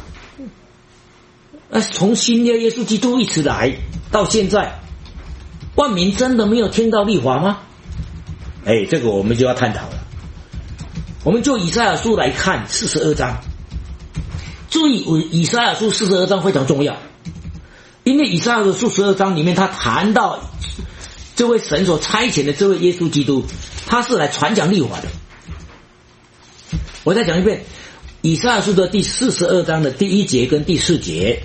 Speaker 2: 从新约耶稣基督一直来到现在，万民真的没有听到律法吗？这个我们就要探讨了。我们就以赛亚书来看42章，注意以赛亚书42章非常重要，因为以赛亚书42章里面他谈到这位神所差遣的这位耶稣基督，他是来传讲律法的。我再讲一遍，以赛亚书的第42章的第1节跟第4节，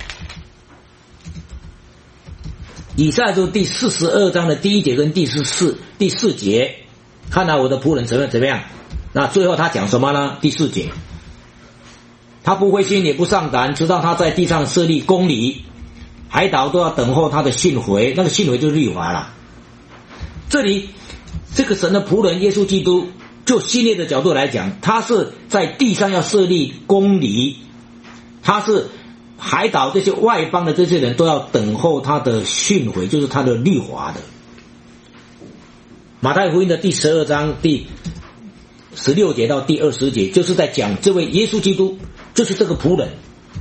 Speaker 2: 以赛亚书第42章的第1节跟第4节，看到我的仆人怎么样？那最后他讲什么呢？第4节，他不灰心也不丧胆，直到他在地上设立公理，海岛都要等候他的训诲，那个训诲就是律法了。这里这个神的仆人耶稣基督，就新约的角度来讲，他是在地上要设立公理，他是海岛这些外邦的这些人都要等候他的训诲，就是他的律法的。马太福音的第12章第16节到第20节，就是在讲这位耶稣基督就是这个仆人，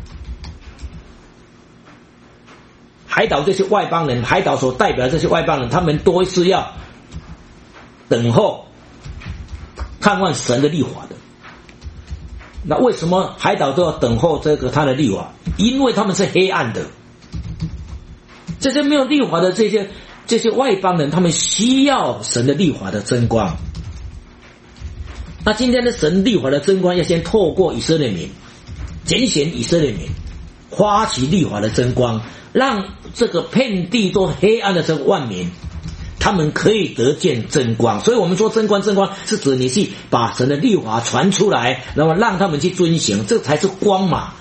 Speaker 2: 海岛这些外邦人，海岛所代表的这些外邦人，他们都是要等候看望神的律法的。那为什么海岛都要等候这个他的律法？因为他们是黑暗的， 这些没有律法的这些外邦人，他们需要神的律法的真光。那今天的神律法的真光要先透过以色列民，拣选以色列民，发起律法的真光，让这个遍地都黑暗的这个万民，他们可以得见真光。所以我们说真光是指你去把神的律法传出来，然后让他们去遵行，这才是光嘛。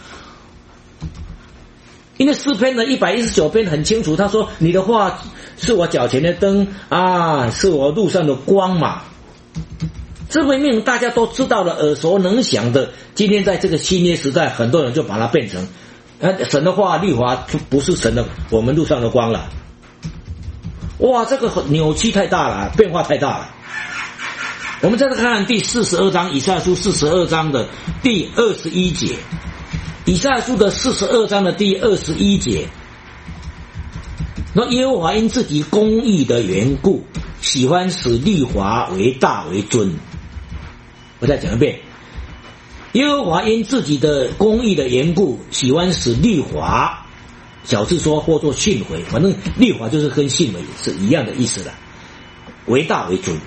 Speaker 2: 因为诗篇的119篇很清楚，他说你的话是我脚前的灯啊，是我路上的光嘛。这回命大家都知道了，耳熟能详的。今天在这个新约时代，很多人就把它变成神的话律法不是神的我们路上的光了。哇，这个扭曲太大了，变化太大了。我们再来看第42章，以赛亚书42章的第21节。以赛亚书的42章的第21节，说耶和华因自己公义的缘故，喜欢使律法为大为尊。我再讲一遍，耶和华因自己的公义的缘故，喜欢使律法，小字说或作训诲，反正律法就是跟训诲是一样的意思的，为大为尊。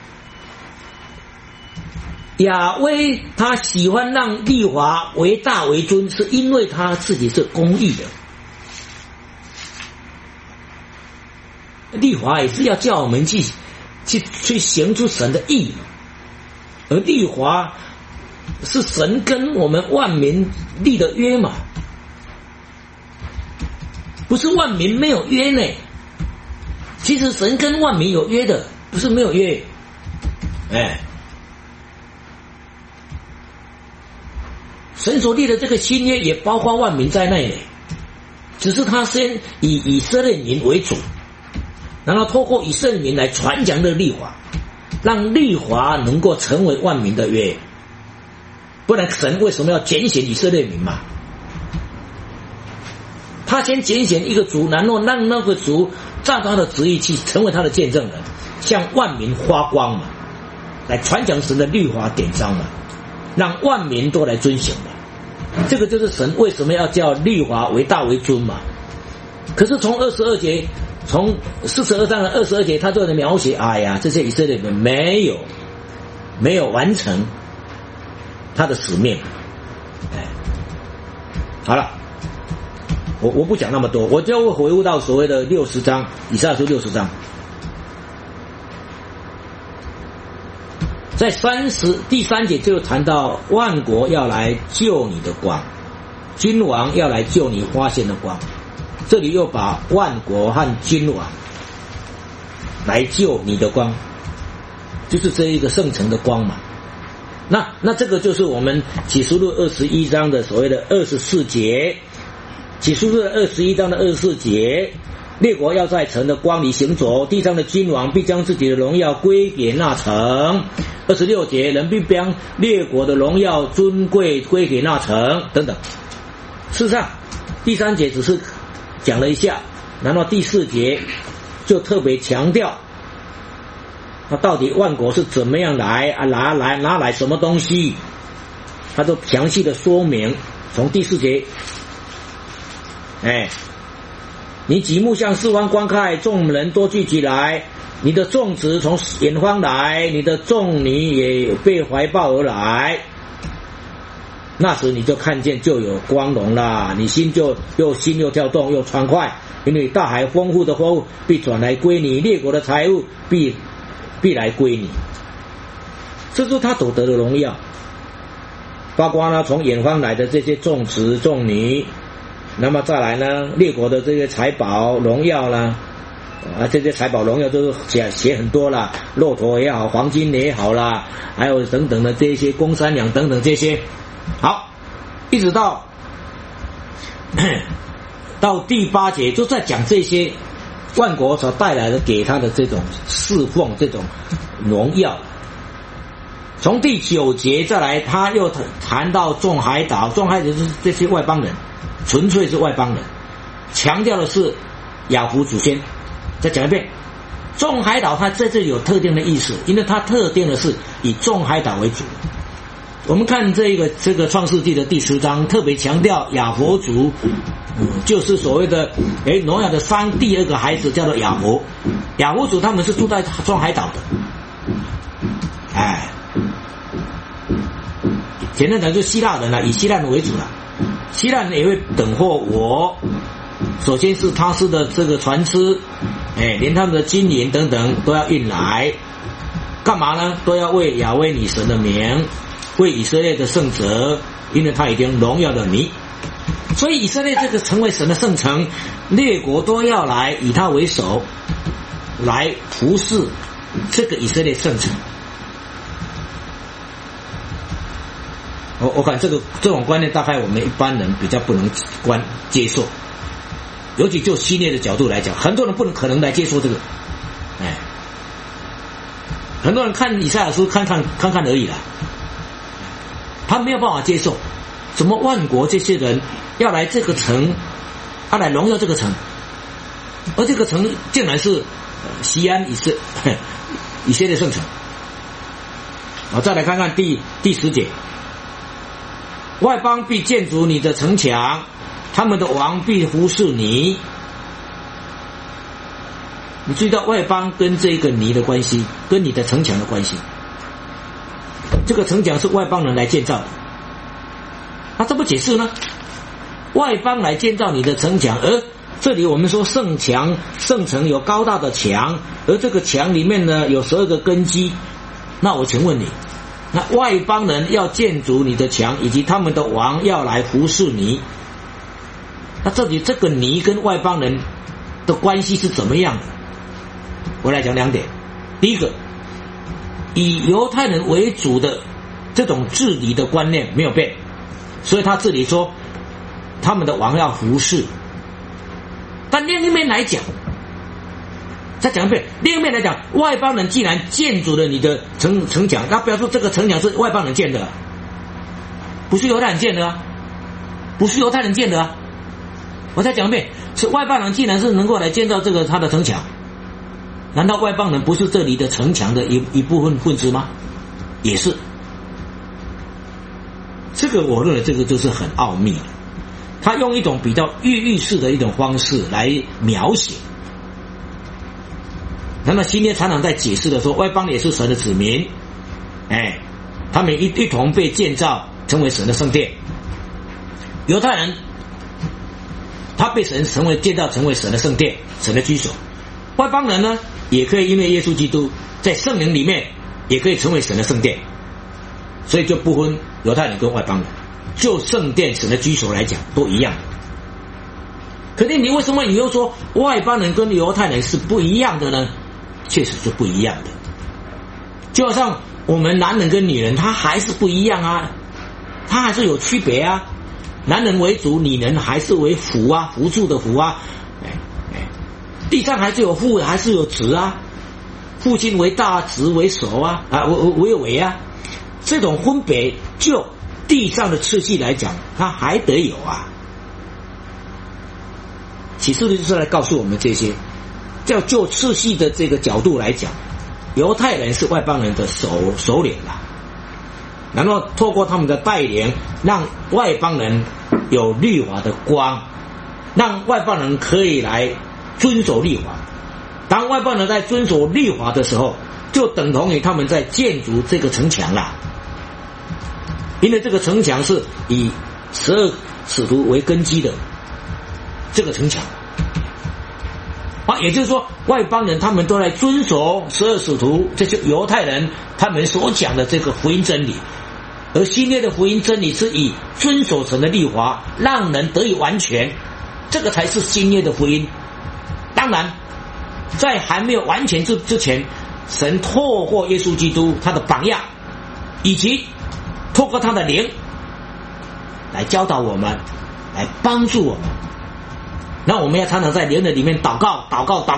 Speaker 2: 亚威他喜欢让律法为大为尊，是因为他自己是公义的。律法也是要叫我们去行出神的义，而律法是神跟我们万民立的约嘛，不是万民没有约呢。其实神跟万民有约的，不是没有约。神所立的这个新约也包括万民在内，只是他先以以色列民为主，然后透过以色列民来传讲的律法，让律法能够成为万民的约。不然神为什么要拣选以色列民嘛？他先拣选一个族，然后让那个族照他的旨意去成为他的见证人，向万民发光嘛，来传讲神的律法典章嘛，让万民都来遵行嘛。这个就是神为什么要叫律法为大为尊嘛。可是从22节，从42章的22节，他就在描写，哎呀，这些以色列人没有完成他的使命。好了，我不讲那么多，我就会回顾到所谓的60章，以赛亚书60章。在第3节就谈到万国要来救你的光，君王要来救你发现的光。这里又把万国和君王来救你的光，就是这一个圣城的光嘛。那这个就是我们启示录21章的所谓的24节，启示录的21章的24节，列国要在城的光里行走，地上的君王必将自己的荣耀归给那城。26节，人必将列国的荣耀尊贵归给那城，等等。事实上第3节只是讲了一下，然后第4节就特别强调他到底万国是怎么样来拿来什么东西，他都详细的说明。从第4节，你举目向四方观看，众人多聚集来，你的众子从远方来，你的众女也被怀抱而来。那时你就看见就有光荣了，你心又跳动又欢快，因为大海丰富的货物必转来归你，列国的财物必来归你。这是他所得的荣耀，包括呢从远方来的这些众子众女，那么再来呢列国的这些财宝荣耀呢，这些财宝荣耀都是写很多啦，骆驼也好，黄金也好啦，还有等等的这些公山羊等等这些。好，一直到第8节就在讲这些万国所带来的给他的这种侍奉，这种荣耀。从第9节再来，他又谈到众海岛，众海岛就是这些外邦人，纯粹是外邦人，强调的是雅弗祖先。再讲一遍，众海岛它在这里有特定的意思，因为它特定的是以众海岛为主。 我们看这个创世纪的第10章，特别强调雅弗族，就是所谓的挪亚的第2个孩子叫做雅弗。雅弗族他们是住在双海岛的，简单讲就是希腊人以希腊人为主了。希腊人也会等候我，首先是他斯的这个船只，连他们的金银等等都要运来，干嘛呢？都要为亚威尼神的名，为以色列的圣者，因为他已经荣耀了你。所以以色列这个成为神的圣城，列国都要来以他为首，来服侍这个以色列圣城。我看这种观念大概我们一般人比较不能接受，尤其就新约的角度来讲，很多人不可能来接受这个，很多人看以赛亚书看看而已啦，他没有办法接受，怎么万国这些人要来这个城，要来荣耀这个城，而这个城竟然是西安以色列圣城。再来看看第10节。外邦必建筑你的城墙，他们的王必服侍你。你注意到外邦跟这个你的关系，跟你的城墙的关系。这个城墙是外邦人来建造的，那怎么解释呢？外邦来建造你的城墙，而这里我们说圣城有高大的墙，而这个墙里面呢有12个根基。那我请问你，那外邦人要建筑你的墙，以及他们的王要来服侍你，那这里这个你跟外邦人的关系是怎么样的？我来讲2点。第一个，以犹太人为主的这种治理的观念没有变，所以他这里说他们的王要服侍。但另一面来讲，再讲一遍，另一面来讲，外邦人既然建筑了你的城墙，那不要说这个城墙是外邦人建的，不是犹太人建的啊，不是犹太人建的啊。我再讲一遍，是外邦人既然是能够来建造这个他的城墙，难道外邦人不是这里的城墙的一部分分子吗？也是。这个我认为这个就是很奥秘的，他用一种比较寓意式的一种方式来描写。那么新约常常在解释的说，外邦也是神的子民，他们一同被建造成为神的圣殿。犹太人他被神建造成为神的圣殿，神的居所。外邦人呢，也可以因为耶稣基督在圣灵里面也可以成为神的圣殿，所以就不分犹太人跟外邦人，就圣殿神的居所来讲都一样。可是你为什么你又说外邦人跟犹太人是不一样的呢？确实是不一样的，就好像我们男人跟女人他还是不一样啊，他还是有区别啊，男人为主，女人还是为辅啊，辅助的辅啊，地上还是有父还是有子啊，父亲为大，子为首啊，为尾啊，这种分别就地上的次序来讲，它还得有啊。启示录就是来告诉我们这些，就次序的这个角度来讲，犹太人是外邦人的首领啦，然后透过他们的带领，让外邦人有律法的光，让外邦人可以来遵守律法。当外邦人在遵守律法的时候，就等同于他们在建筑这个城墙啦，因为这个城墙是以12使徒为根基的这个城墙。也就是说，外邦人他们都来遵守12使徒这些犹太人他们所讲的这个福音真理，而新约的福音真理是以遵守神的律法，让人得以完全，这个才是新约的福音。当然在还没有完全之前，神透过耶稣基督他的榜样，以及透过他的灵来教导我们，来帮助我们。那我们要常常在灵的里面祷告，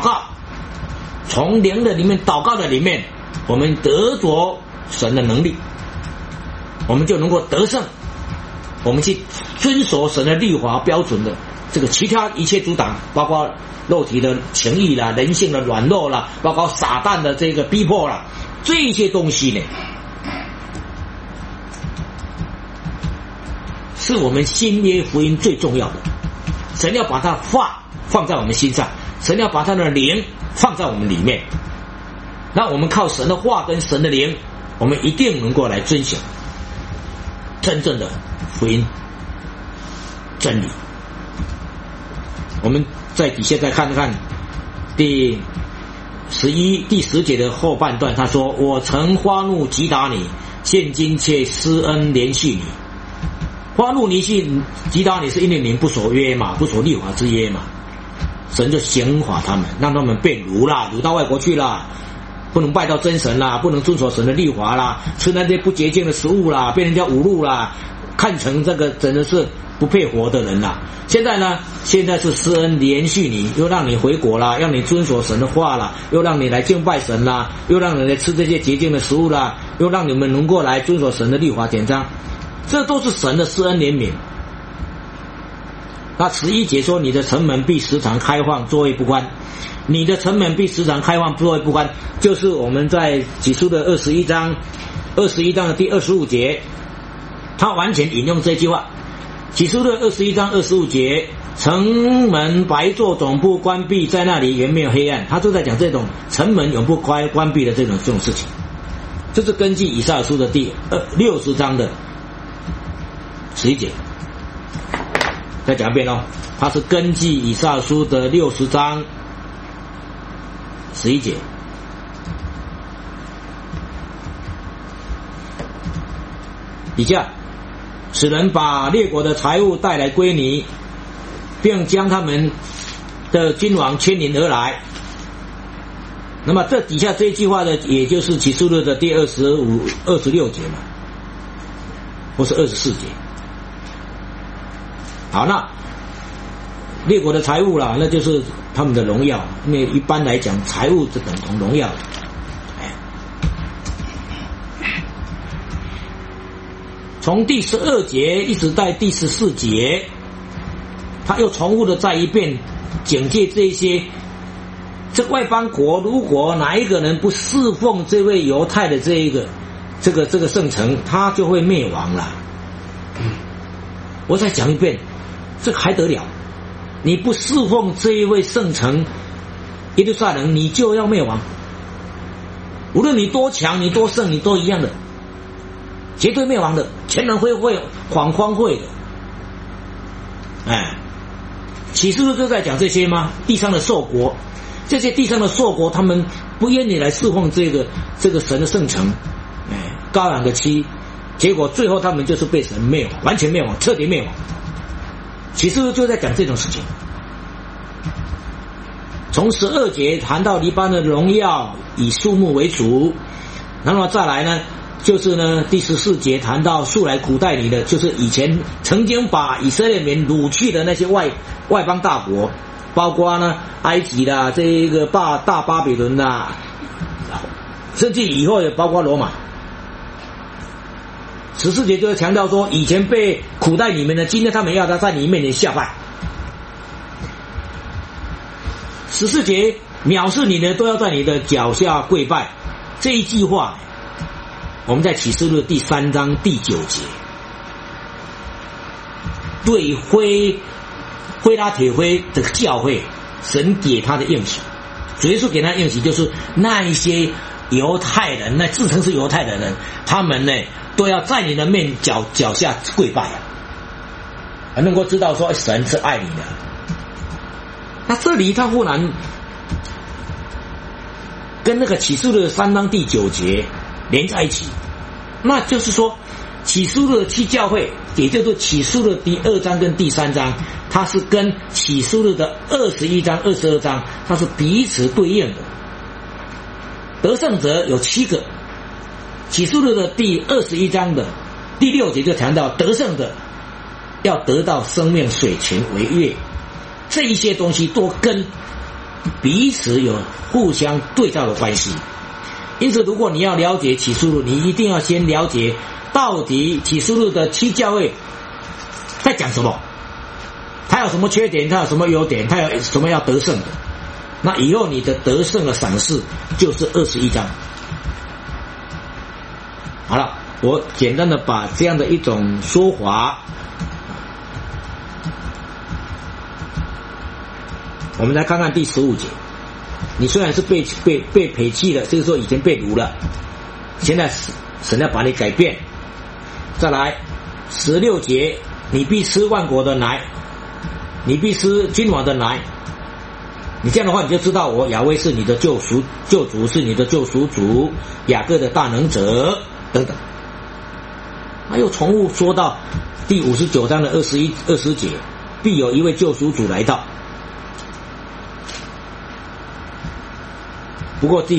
Speaker 2: 从灵的里面祷告的里面，我们得着神的能力，我们就能够得胜，我们去遵守神的律法标准的这个其他一切阻挡，包括肉体的情欲啦，人性的软弱啦，包括撒旦的这个逼迫啦，这些东西呢， 是我们新约福音最重要的。神要把他话放在我们心上，神要把他的灵放在我们里面，那我们靠神的话跟神的灵，我们一定能够来遵行真正的福音真理。我们在底下再看看第10节的后半段，他说：我曾发怒击打你，现今却施恩怜恤你。发怒击打你是因为你们不守约嘛，不守律法之约嘛，神就刑罚他们，让他们被掳到外国去啦，不能拜到真神啦，不能遵守神的律法啦，吃那些不洁净的食物啦，被人家侮辱啦，看成这个真的是不配活的人啦。现在呢，现在是施恩怜恤你，又让你回国啦，让你遵守神的话啦，又让你来敬拜神啦，又让你来吃这些洁净的食物啦，又让你们能够来遵守神的律法典章，这都是神的施恩怜悯。那11节说：你的城门必时常开放，座位不关。你的城门必时常开放，座位不关，就是我们在启示录的21章的第25节，他完全引用这句话。启示录的21章25节，城门白昼总不关闭，在那里原没有黑暗。他就在讲这种城门永不关闭的这种事情。这是根据以赛亚书的第60章的11节。再讲一遍哦，它是根据以赛亚书的60章11节。底下，使人把列国的财物带来归你，并将他们的君王牵引而来。那么这底下这一句话呢，也就是启示录的第26节嘛，或是24节。好，那列国的财物啦，那就是他们的荣耀，因为一般来讲财物是等同荣耀的。从第12节一直到第14节，他又重复的再一遍警戒这外邦国，如果哪一个人不侍奉这位犹太的这个圣城，他就会灭亡了。我再讲一遍，这还得了？你不侍奉这一位圣城耶路撒冷，你就要灭亡。无论你多强，你多圣，你都一样的，绝对灭亡的，全然会恍荒会的。启示录就在讲这些吗？地上的兽国，这些地上的兽国，他们不愿意来侍奉这个神的圣城，羔羊的妻，结果最后他们就是被神灭亡，完全灭亡，彻底灭亡。启示录就在讲这种事情。从12节谈到黎巴嫩的荣耀以树木为主，然后再来呢，就是呢第14节谈到素来苦待你的，就是以前曾经把以色列民掳去的那些外邦大国，包括呢埃及啦，这个大巴比伦啦，甚至以后也包括罗马。14节就是强调说，以前被苦待你们的，今天他们要在你面前下拜。14节藐视你的，都要在你的脚下跪拜。这一句话，我们在启示录第3章第9节，对灰拉铁灰的教会，神给他的应许，主耶稣给他的应许就是那一些犹太人，那自称是犹太的人，他们呢都要在你的脚下跪拜能够知道说神是爱你的。那这里他忽然跟那个启示录的3章第9节连在一起，那就是说启示录的7教会，也就是启示录的第2章跟第3章，它是跟启示录的21章22章它是彼此对应的。得胜者有7个，启示录的第21章的第6节就谈到得胜者要得到生命水泉为乐，这一些东西都跟彼此有互相对照的关系。因此如果你要了解启示录，你一定要先了解到底启示录的7教会在讲什么，它有什么缺点，它有什么优点，它有什么要得胜的。那以后你的得胜的赏赐就是21章。好了，我简单的把这样的一种说法我们来看看第15节，你虽然是被撇弃了，就是说以前被掳了，现在神要把你改变。再来16节，你必吃万国的奶，你必吃君王的奶。你这样的话，你就知道我亚威是你的救主，是你的救赎主，雅各的大能者等等。他又重复说到第59章的21、20节，必有一位救赎主来到。不过第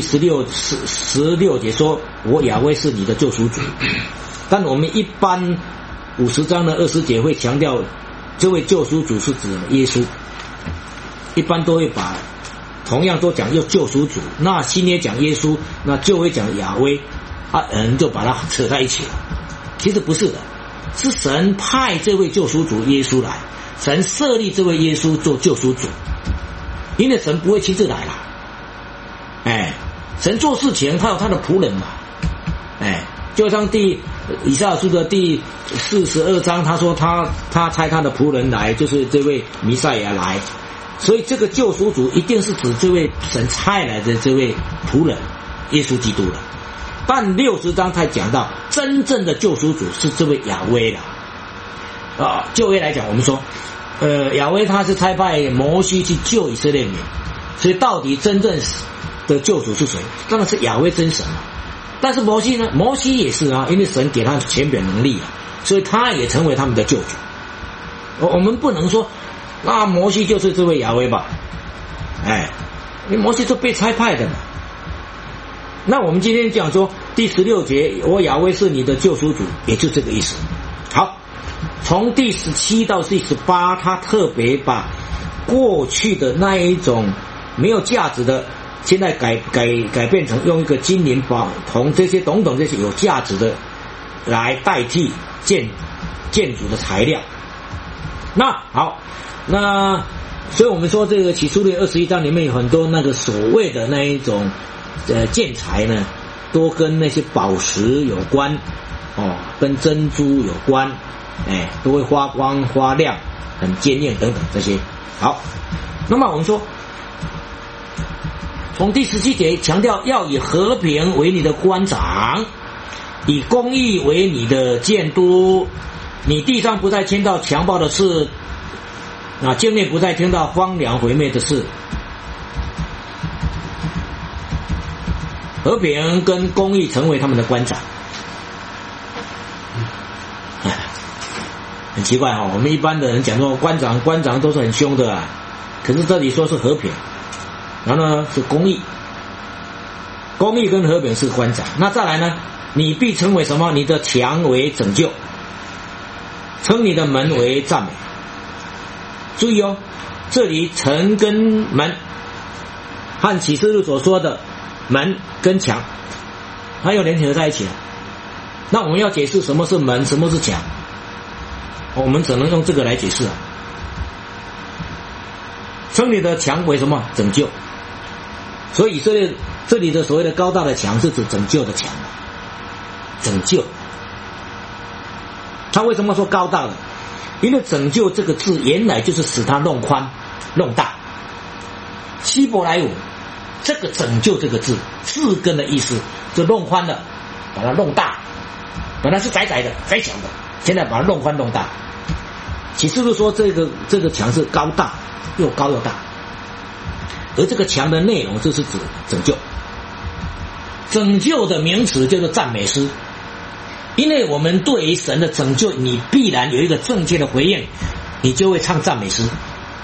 Speaker 2: 16节说，我亚威是你的救赎主。但我们一般50章的20节会强调，这位救赎主是指耶稣。一般都会把同样都讲要救赎主，那新约讲耶稣，那就会讲亚威，人就把它扯在一起了。其实不是的，是神派这位救赎主耶稣来，神设立这位耶稣做救赎主，因为神不会亲自来啦。神做事情他有他的仆人嘛。就像以赛亚书的第42章，他说他差他的仆人来，就是这位弥赛亚来。所以这个救赎主一定是指这位神差来的这位仆人耶稣基督了。但60章才讲到真正的救赎主是这位亚威了。旧约来讲，我们说亚威他是差派摩西去救以色列民，所以到底真正的救主是谁？当然是亚威真神了。但是摩西呢？摩西也是因为神给他权柄能力所以他也成为他们的救主。我们不能说那摩西就是这位亚威吧？因为摩西是被差派的嘛。那我们今天讲说第16节，我亚威是你的救赎主，也就这个意思。好，从第17到第18，他特别把过去的那一种没有价值的，现在改变成用一个金银宝铜这些等等这些有价值的来代替建筑的材料。那好，那所以我们说这个启示录21章里面有很多那个所谓的那一种建材呢，都跟那些宝石有关跟珍珠有关，都会发光发亮，很坚硬等等这些。好，那么我们说从第17节强调要以和平为你的官长，以公义为你的监督，你地上不再听到强暴的事，境内不再听到荒凉毁灭的事。和平跟公义成为他们的官长。很奇怪我们一般的人讲说官长都是很凶的可是这里说是和平，然后呢是公义跟和平是官长。那再来呢，你必成为什么？你的墙为拯救，称你的门为赞美。注意这里城跟门和启示录所说的门跟墙它又联合在一起了。那我们要解释什么是门，什么是墙，我们只能用这个来解释称你的墙为什么？拯救。所以以色列这里的所谓的高大的墙是指拯救的墙，拯救。他为什么说高大的？因为拯救这个字原来就是使它弄宽弄大。希伯来语这个拯救这个字字根的意思就弄宽了，把它弄大，本来是窄窄的窄小的，现在把它弄宽弄大。启示录说这个墙是高大，又高又大，而这个墙的内容就是指拯救。拯救的名词叫做赞美诗，因为我们对于神的拯救，你必然有一个正确的回应，你就会唱赞美诗。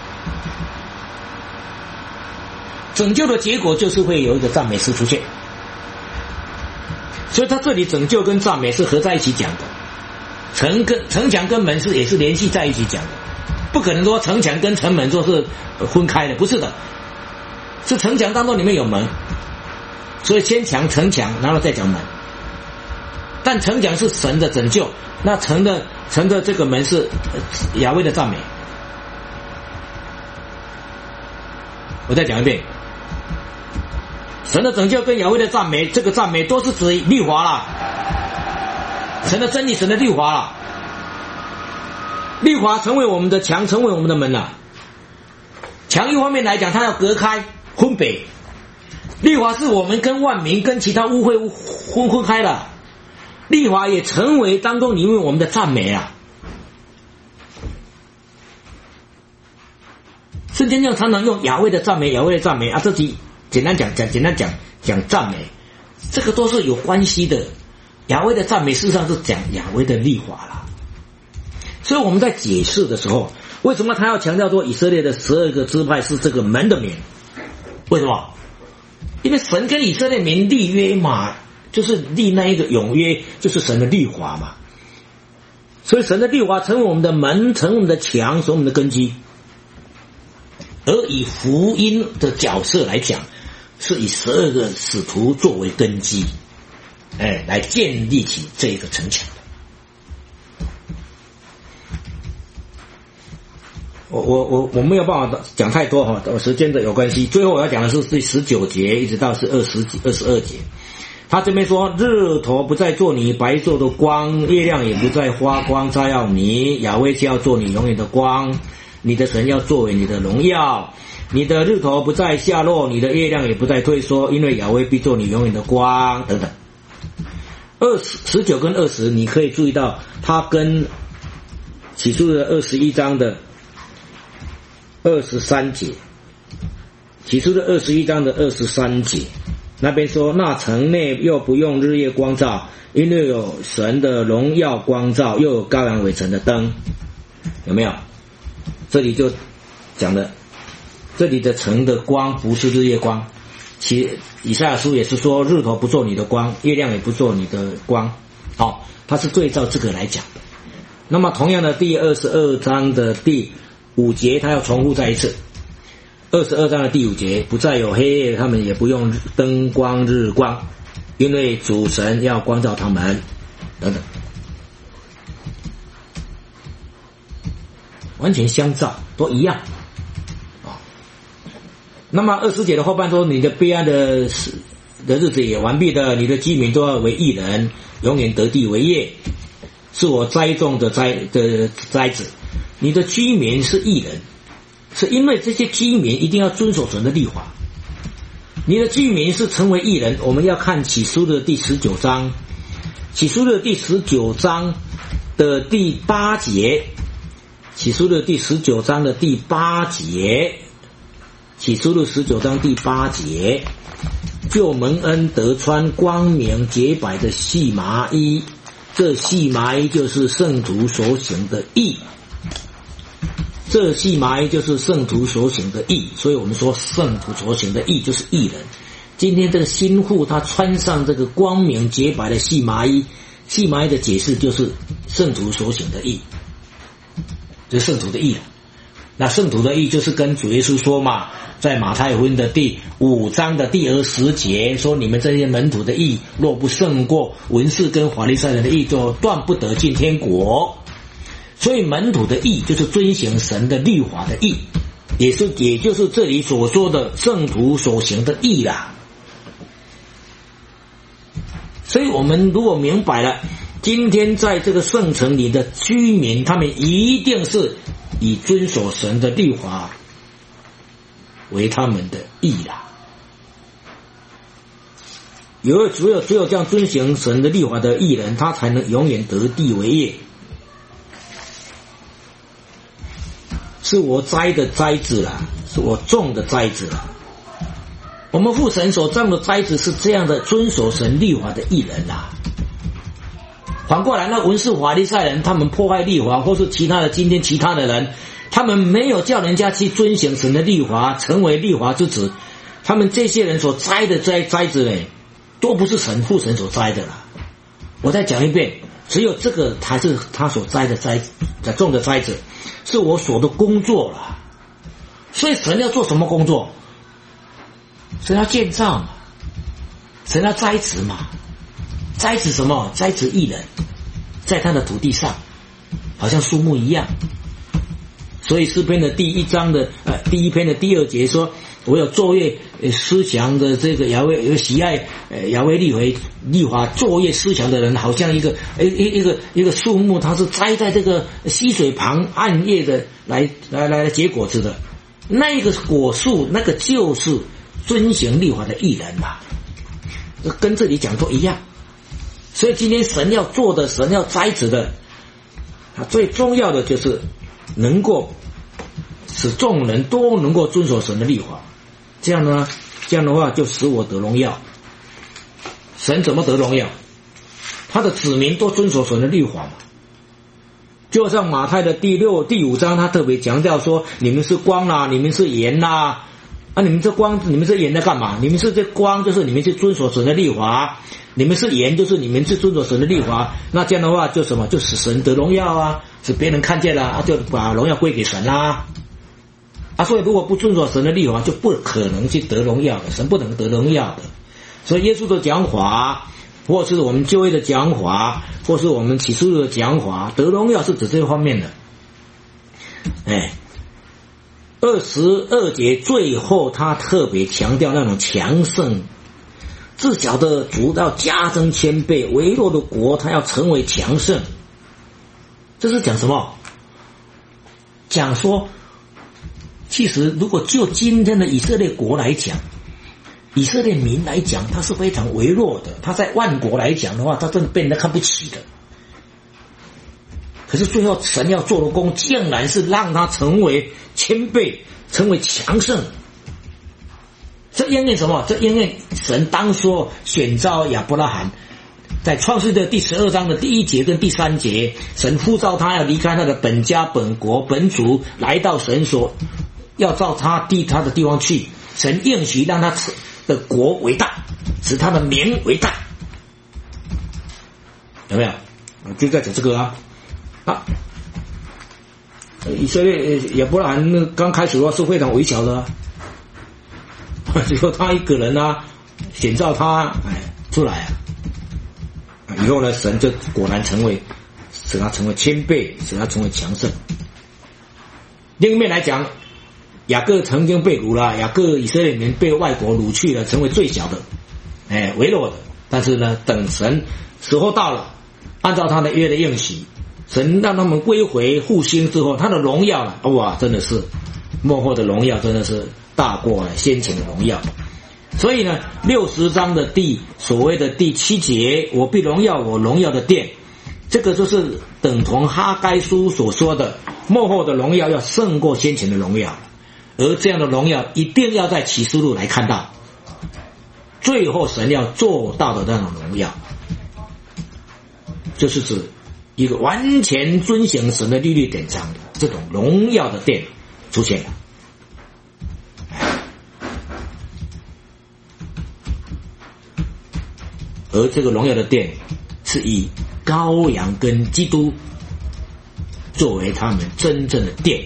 Speaker 2: 拯救的结果就是会有一个赞美诗出现，所以他这里拯救跟赞美是合在一起讲的。城墙跟门也是联系在一起讲的，不可能说城墙跟城门就是分开的，不是的，是城墙当中里面有门，所以先讲城墙，然后再讲门。但城墙是神的拯救，那城的这个门是亚威的赞美。我再讲一遍，神的拯救跟亚威的赞美，这个赞美都是指律法啦，神的真理，神的律法啦，律法成为我们的墙，成为我们的门啦。 强一方面来讲，它要隔开分别。律法是我们跟万民跟其他污秽分开了，律法也成为当中因为我们的赞美啊。圣经上常常用亚威的赞美，亚威的赞美啊，这里简单讲赞美，这个都是有关系的。亚威的赞美事实上是讲亚威的律法啦。所以我们在解释的时候，为什么他要强调说以色列的12个支派是这个门的名？为什么？因为神跟以色列民立约嘛，就是立那一个永约，就是神的律法嘛。所以神的律法成为我们的门，成为我们的墙，成为我们的根基。而以福音的角色来讲，是以12个使徒作为根基，来建立起这个城墙。我没有办法讲太多哈，时间的有关系。最后我要讲的是第19节一直到是22节。他这边说，日头不再做你白昼的光，月亮也不再发光照耀你，亚威就要做你永远的光，你的神要作为你的荣耀，你的日头不再下落，你的月亮也不再退缩，因为亚威必做你永远的光等等。19跟20你可以注意到，它跟起初的21章的23节，起初的21章的23节，那边说，那城内又不用日夜光照，因为有神的荣耀光照，又有羔羊为城的灯。有没有？这里就讲的，这里的城的光不是日夜光，以赛亚书也是说，日头不做你的光，月亮也不做你的光。它是对照这个来讲的。那么同样的，第22章的第5节，它要重复再一次。22章的第5节，不再有黑夜，他们也不用灯光日光，因为主神要光照他们等等，完全相照，都一样。那么20节的后半说，你的悲哀的日子也完毕的，你的居民都要为义人，永远得地为业，是我栽种的栽子。你的居民是义人，是因为这些居民一定要遵守神的律法。你的居民是成为义人，我们要看启书的第19章，启书的第19章的第8节，启书的第19章的第8节，启书的19章第8节，就蒙恩得穿光明洁白的细麻衣，这细麻衣就是圣徒所行的义，这细麻衣就是圣徒所行的义。所以我们说圣徒所行的义就是义人。今天这个新妇她穿上这个光明洁白的细麻衣，细麻衣的解释就是圣徒所行的义，就是圣徒的义。那圣徒的义就是跟主耶稣说嘛，在马太福音的第5章的第20节说，你们这些门徒的义若不胜过文士跟法利赛人的义，就断不得进天国。所以门徒的义就是遵行神的律法的义，也就是这里所说的圣徒所行的义啦。所以我们如果明白了，今天在这个圣城里的居民，他们一定是以遵守神的律法为他们的义啦。只有这样遵行神的律法的义人，他才能永远得地为业。是我栽的栽子啦，是我种的栽子啦。我们父神所种的栽子是这样的遵守神律法的义人啦。反过来，那文士法利赛人，他们破坏律法，或是今天其他的人，他们没有叫人家去遵行神的律法，成为律法之子。他们这些人所栽的栽子呢，都不是父神所栽的啦。我再讲一遍，只有这个才是他所栽的种的栽子，是我所的工作啦。所以神要做什么工作？神要建造嘛，神要栽植嘛。栽植什么？栽植义人，在他的土地上，好像树木一样。所以诗篇的第1章的第1篇的第2节说，我有昼夜思想的这个亚威，有喜爱亚威律法昼夜思想的人，好像一个树木，它是栽在这个溪水旁，暗夜的来结果子的。 那个果树，那个就是遵行律法的义人嘛，跟这里讲都一样。所以今天神要做的，神要栽植的，最重要的就是能够使众人都能够遵守神的律法。这样呢，这样的话就使我得荣耀。神怎么得荣耀？他的子民都遵守神的律法嘛。就像马太的第5章，他特别强调说，你们是光啦，你们是盐啦，你们这光，你们是盐在干嘛？你们是这光，就是你们去遵守神的律法；你们是盐，就是你们去遵守神的律法。那这样的话，就什么？就使神得荣耀啊，使别人看见了就把荣耀归给神啦。所以如果不遵守神的律法，就不可能去得荣耀的，神不能得荣耀的。所以耶稣的讲法，或是我们旧约的讲法，或是我们启示录的讲法，得荣耀是指这方面的。22节最后他特别强调那种强盛，自小的族要加增谦卑，微弱的国他要成为强盛。这是讲什么？讲说，其实如果就今天的以色列国来讲，以色列民来讲，他是非常微弱的，他在万国来讲的话，他真的被人家看不起的。可是最后神要做的工，竟然是让他成为谦卑，成为强盛。这应验什么？这应验神当初选召亚伯拉罕，在创世的第12章的第1节跟第3节，神呼召他要离开他的本家本国本族，来到神所要到他的地方去。神应许让他的国为大，使他的名为大，有没有？就在讲这个以色列亚伯拉罕刚开始的话是非常微小的只有他一个人选召他出来以后呢，神就果然使他成为谦卑，使他成为强盛。另一面来讲，雅各曾经被掳了，雅各以色列人被外国掳去了，成为最小的微弱的。但是呢，等神时候到了，按照他的约的应许，神让他们归回复兴之后，他的荣耀哇，真的是末后的荣耀，真的是大过先前的荣耀。所以呢，60章的所谓的第7节，我必荣耀我荣耀的殿，这个就是等同哈该书所说的末后的荣耀要胜过先前的荣耀，而这样的荣耀一定要在启示录来看到，最后神要做到的那种荣耀，就是指一个完全遵行神的律例典章的这种荣耀的殿出现了。而这个荣耀的殿是以羔羊跟基督作为他们真正的殿，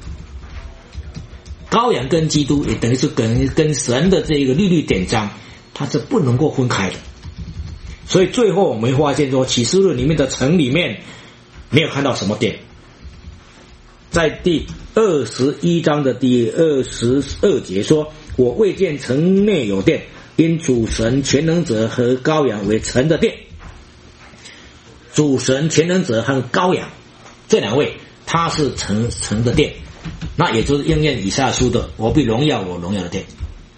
Speaker 2: 羔羊跟基督也等于是跟神的这个律例典章，它是不能够分开的。所以最后我们会发现说，启示录里面的城里面没有看到什么殿。在第21章的第22节说，我未见城内有殿，因主神全能者和羔羊为城的殿。主神全能者和羔羊这两位，他是城的殿，那也就是应验以赛亚书的我必荣耀我荣耀的殿。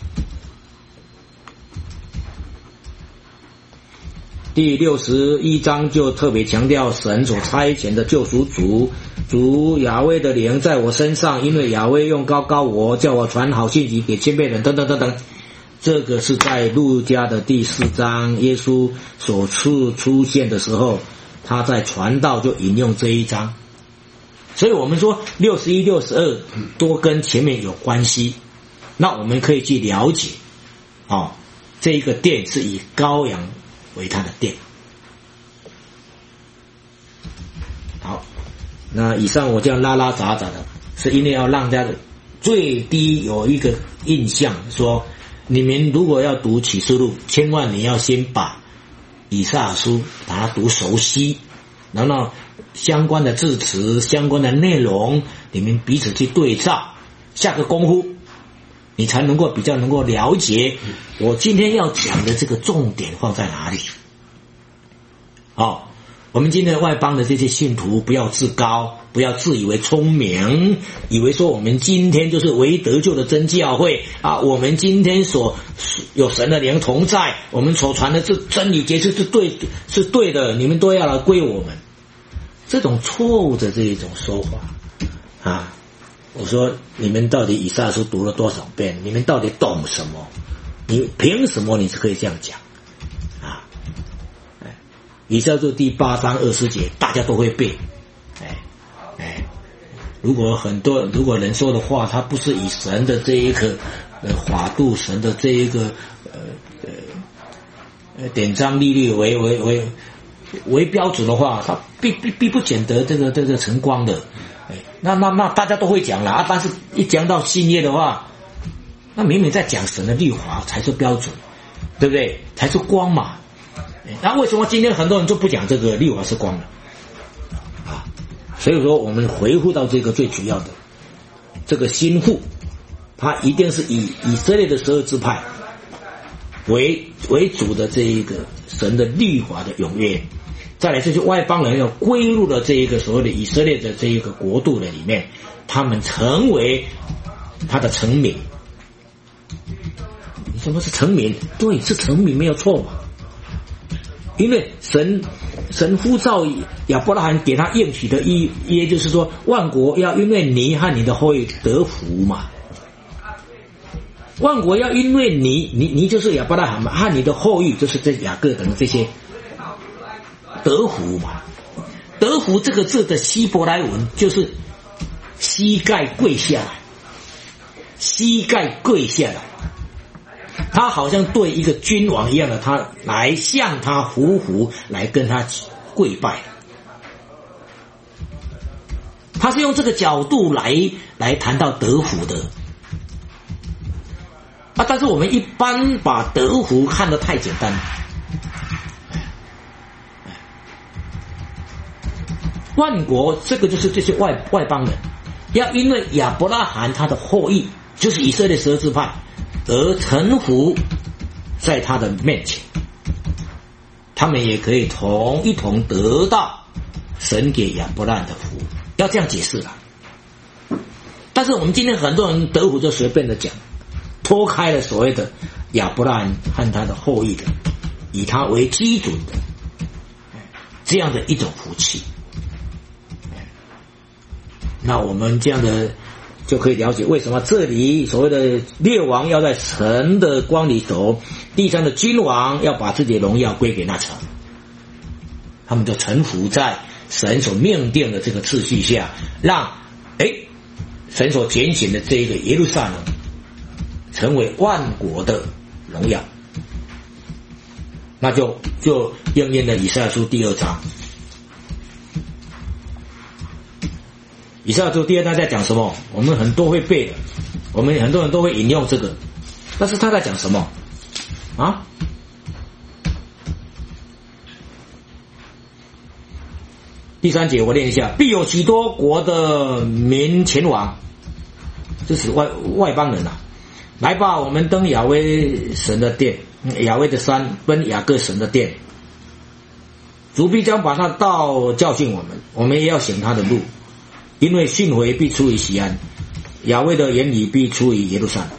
Speaker 2: 第61章就特别强调神所差遣的救赎主亚威的灵在我身上，因为亚威用高我，叫我传好信息给谦卑人等等等等。这个是在路加的第4章耶稣所出现的时候，他在传道就引用这一章。所以我们说61、62都跟前面有关系，那我们可以去了解这一个殿是以羔羊为他的殿。好，那以上我这样拉拉杂杂的，是因为要让大家最低有一个印象，说你们如果要读启示录，千万你要先把以赛亚书把它读熟悉，然后相关的字词、相关的内容，你们彼此去对照，下个功夫，你才能够比较能够了解我今天要讲的这个重点放在哪里。 我们今天外邦的这些信徒不要自高，不要自以为聪明，以为说我们今天就是唯一得救的真教会啊，我们今天所有神的灵同在，我们所传的这真理解释是对的，你们都要来归我们。这种错误的这一种说法啊，我说你们到底以赛亚书读了多少遍？你们到底懂什么？你凭什么你是可以这样讲啊？以赛亚书第8章20节大家都会背，如果人说的话，他不是以神的这一个法度，神的这一个典章律例为标准的话，他必不见得这个晨光的。那大家都会讲了啊，但是一讲到新约的话，那明明在讲神的律法才是标准，对不对？才是光嘛。那为什么今天很多人就不讲这个律法是光的啊？所以说我们回复到这个最主要的这个心腹，他一定是以色列的12支派为主的这一个神的律法的永约。再来这些外邦人要归入了这一个所谓的以色列的这一个国度的里面，他们成为他的臣民。什么是臣民？对，是臣民没有错嘛。因为神呼召亚伯拉罕给他应许的约，就是说万国要因为你和你的后裔得福嘛。万国要因为你就是亚伯拉罕嘛，和你的后裔就是这雅各等这些得福嘛。得福这个字的希伯来文就是膝盖跪下来，膝盖跪下来。他好像对一个君王一样的，他来向他匍匐，来跟他跪拜。他是用这个角度来谈到得福的啊，但是我们一般把得福看得太简单。万国这个就是这些外邦人，要因为亚伯拉罕他的后裔就是以色列12支派而臣服在他的面前，他们也可以一同得到神给亚伯拉罕的福，要这样解释了。但是我们今天很多人得福就随便的讲，脱开了所谓的亚伯拉罕和他的后裔的，以他为基准的这样的一种福气。那我们这样的就可以了解为什么这里所谓的列王要在神的光里走，地上的君王要把自己的荣耀归给那城，他们就臣服在神所命定的这个秩序下，让神所拣选的这一个耶路撒冷成为万国的荣耀。那就应验了以赛亚书第2章。以赛亚书第2章在讲什么？我们很多会背的，我们很多人都会引用这个，但是他在讲什么啊？第3节我念一下：必有许多国的民前往，这是外邦人啊，来吧，我们登亚威神的殿，亚威的山，奔雅各神的殿。主必将把他道教训我们，我们也要行他的路。因为训诲必出于锡安，亚威的言语必出于耶路撒冷。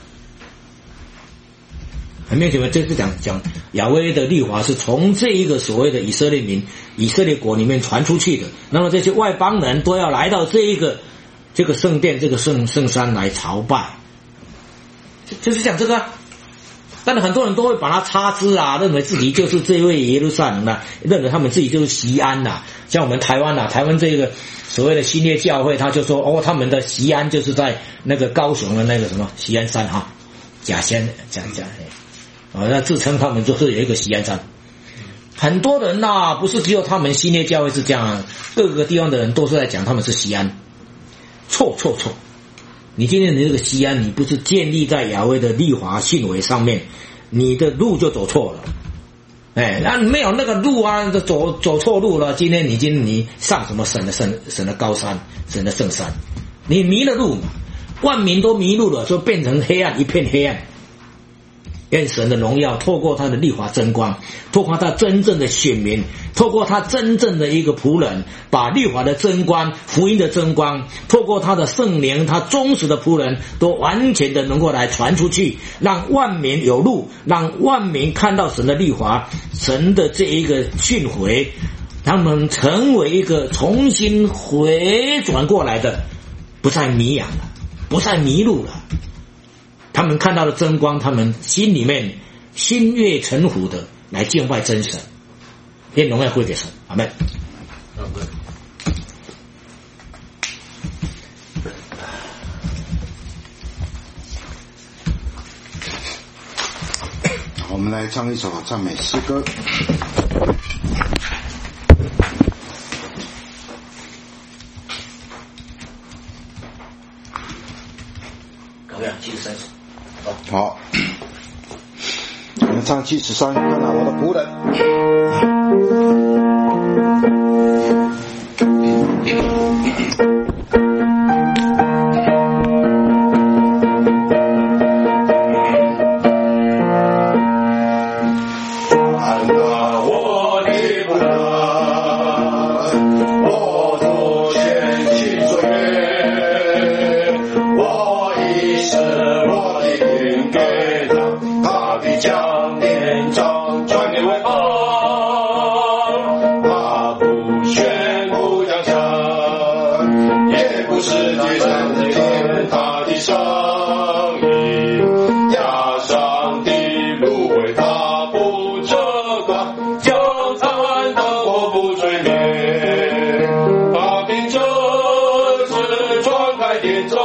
Speaker 2: 很明显，这是讲亚威的律法是从这一个所谓的以色列民、以色列国里面传出去的。那么这些外邦人都要来到这个圣殿、这个圣山来朝拜，就是讲这个。但是很多人都会把它插枝啊，认为自己就是这位耶路撒冷啊，认为他们自己就是锡安啊。像我们台湾啊，台湾这个所谓的新约教会，他就说他们的锡安就是在那个高雄的那个什么锡安山哈，假仙讲那自称他们就是有一个锡安山。很多人呐，不是只有他们新约教会是这样，各个地方的人都是在讲他们是锡安，错。你今天的这个锡安，你不是建立在亚威的律法训诲上面，你的路就走错了。那没有那个路啊，走错路了。今天你上什么神的高山，神的圣山，你迷了路嘛，万民都迷路了，就变成黑暗，一片黑暗。 愿神的荣耀透过他的律法真光，透过他真正的选民，透过他真正的一个仆人，把律法的真光、福音的真光，透过他的圣灵，他忠实的仆人，都完全的能够来传出去，让万民有路，让万民看到神的律法，神的这一个训诲，他们成为一个重新回转过来的，不再迷养了，不再迷路了。他们看到了真光，他们心里面心悦诚服的来敬拜真神，愿荣耀归给神。阿们。
Speaker 3: 我们来唱一首赞美诗歌。好，我们唱73，看到我的仆人。
Speaker 4: 点着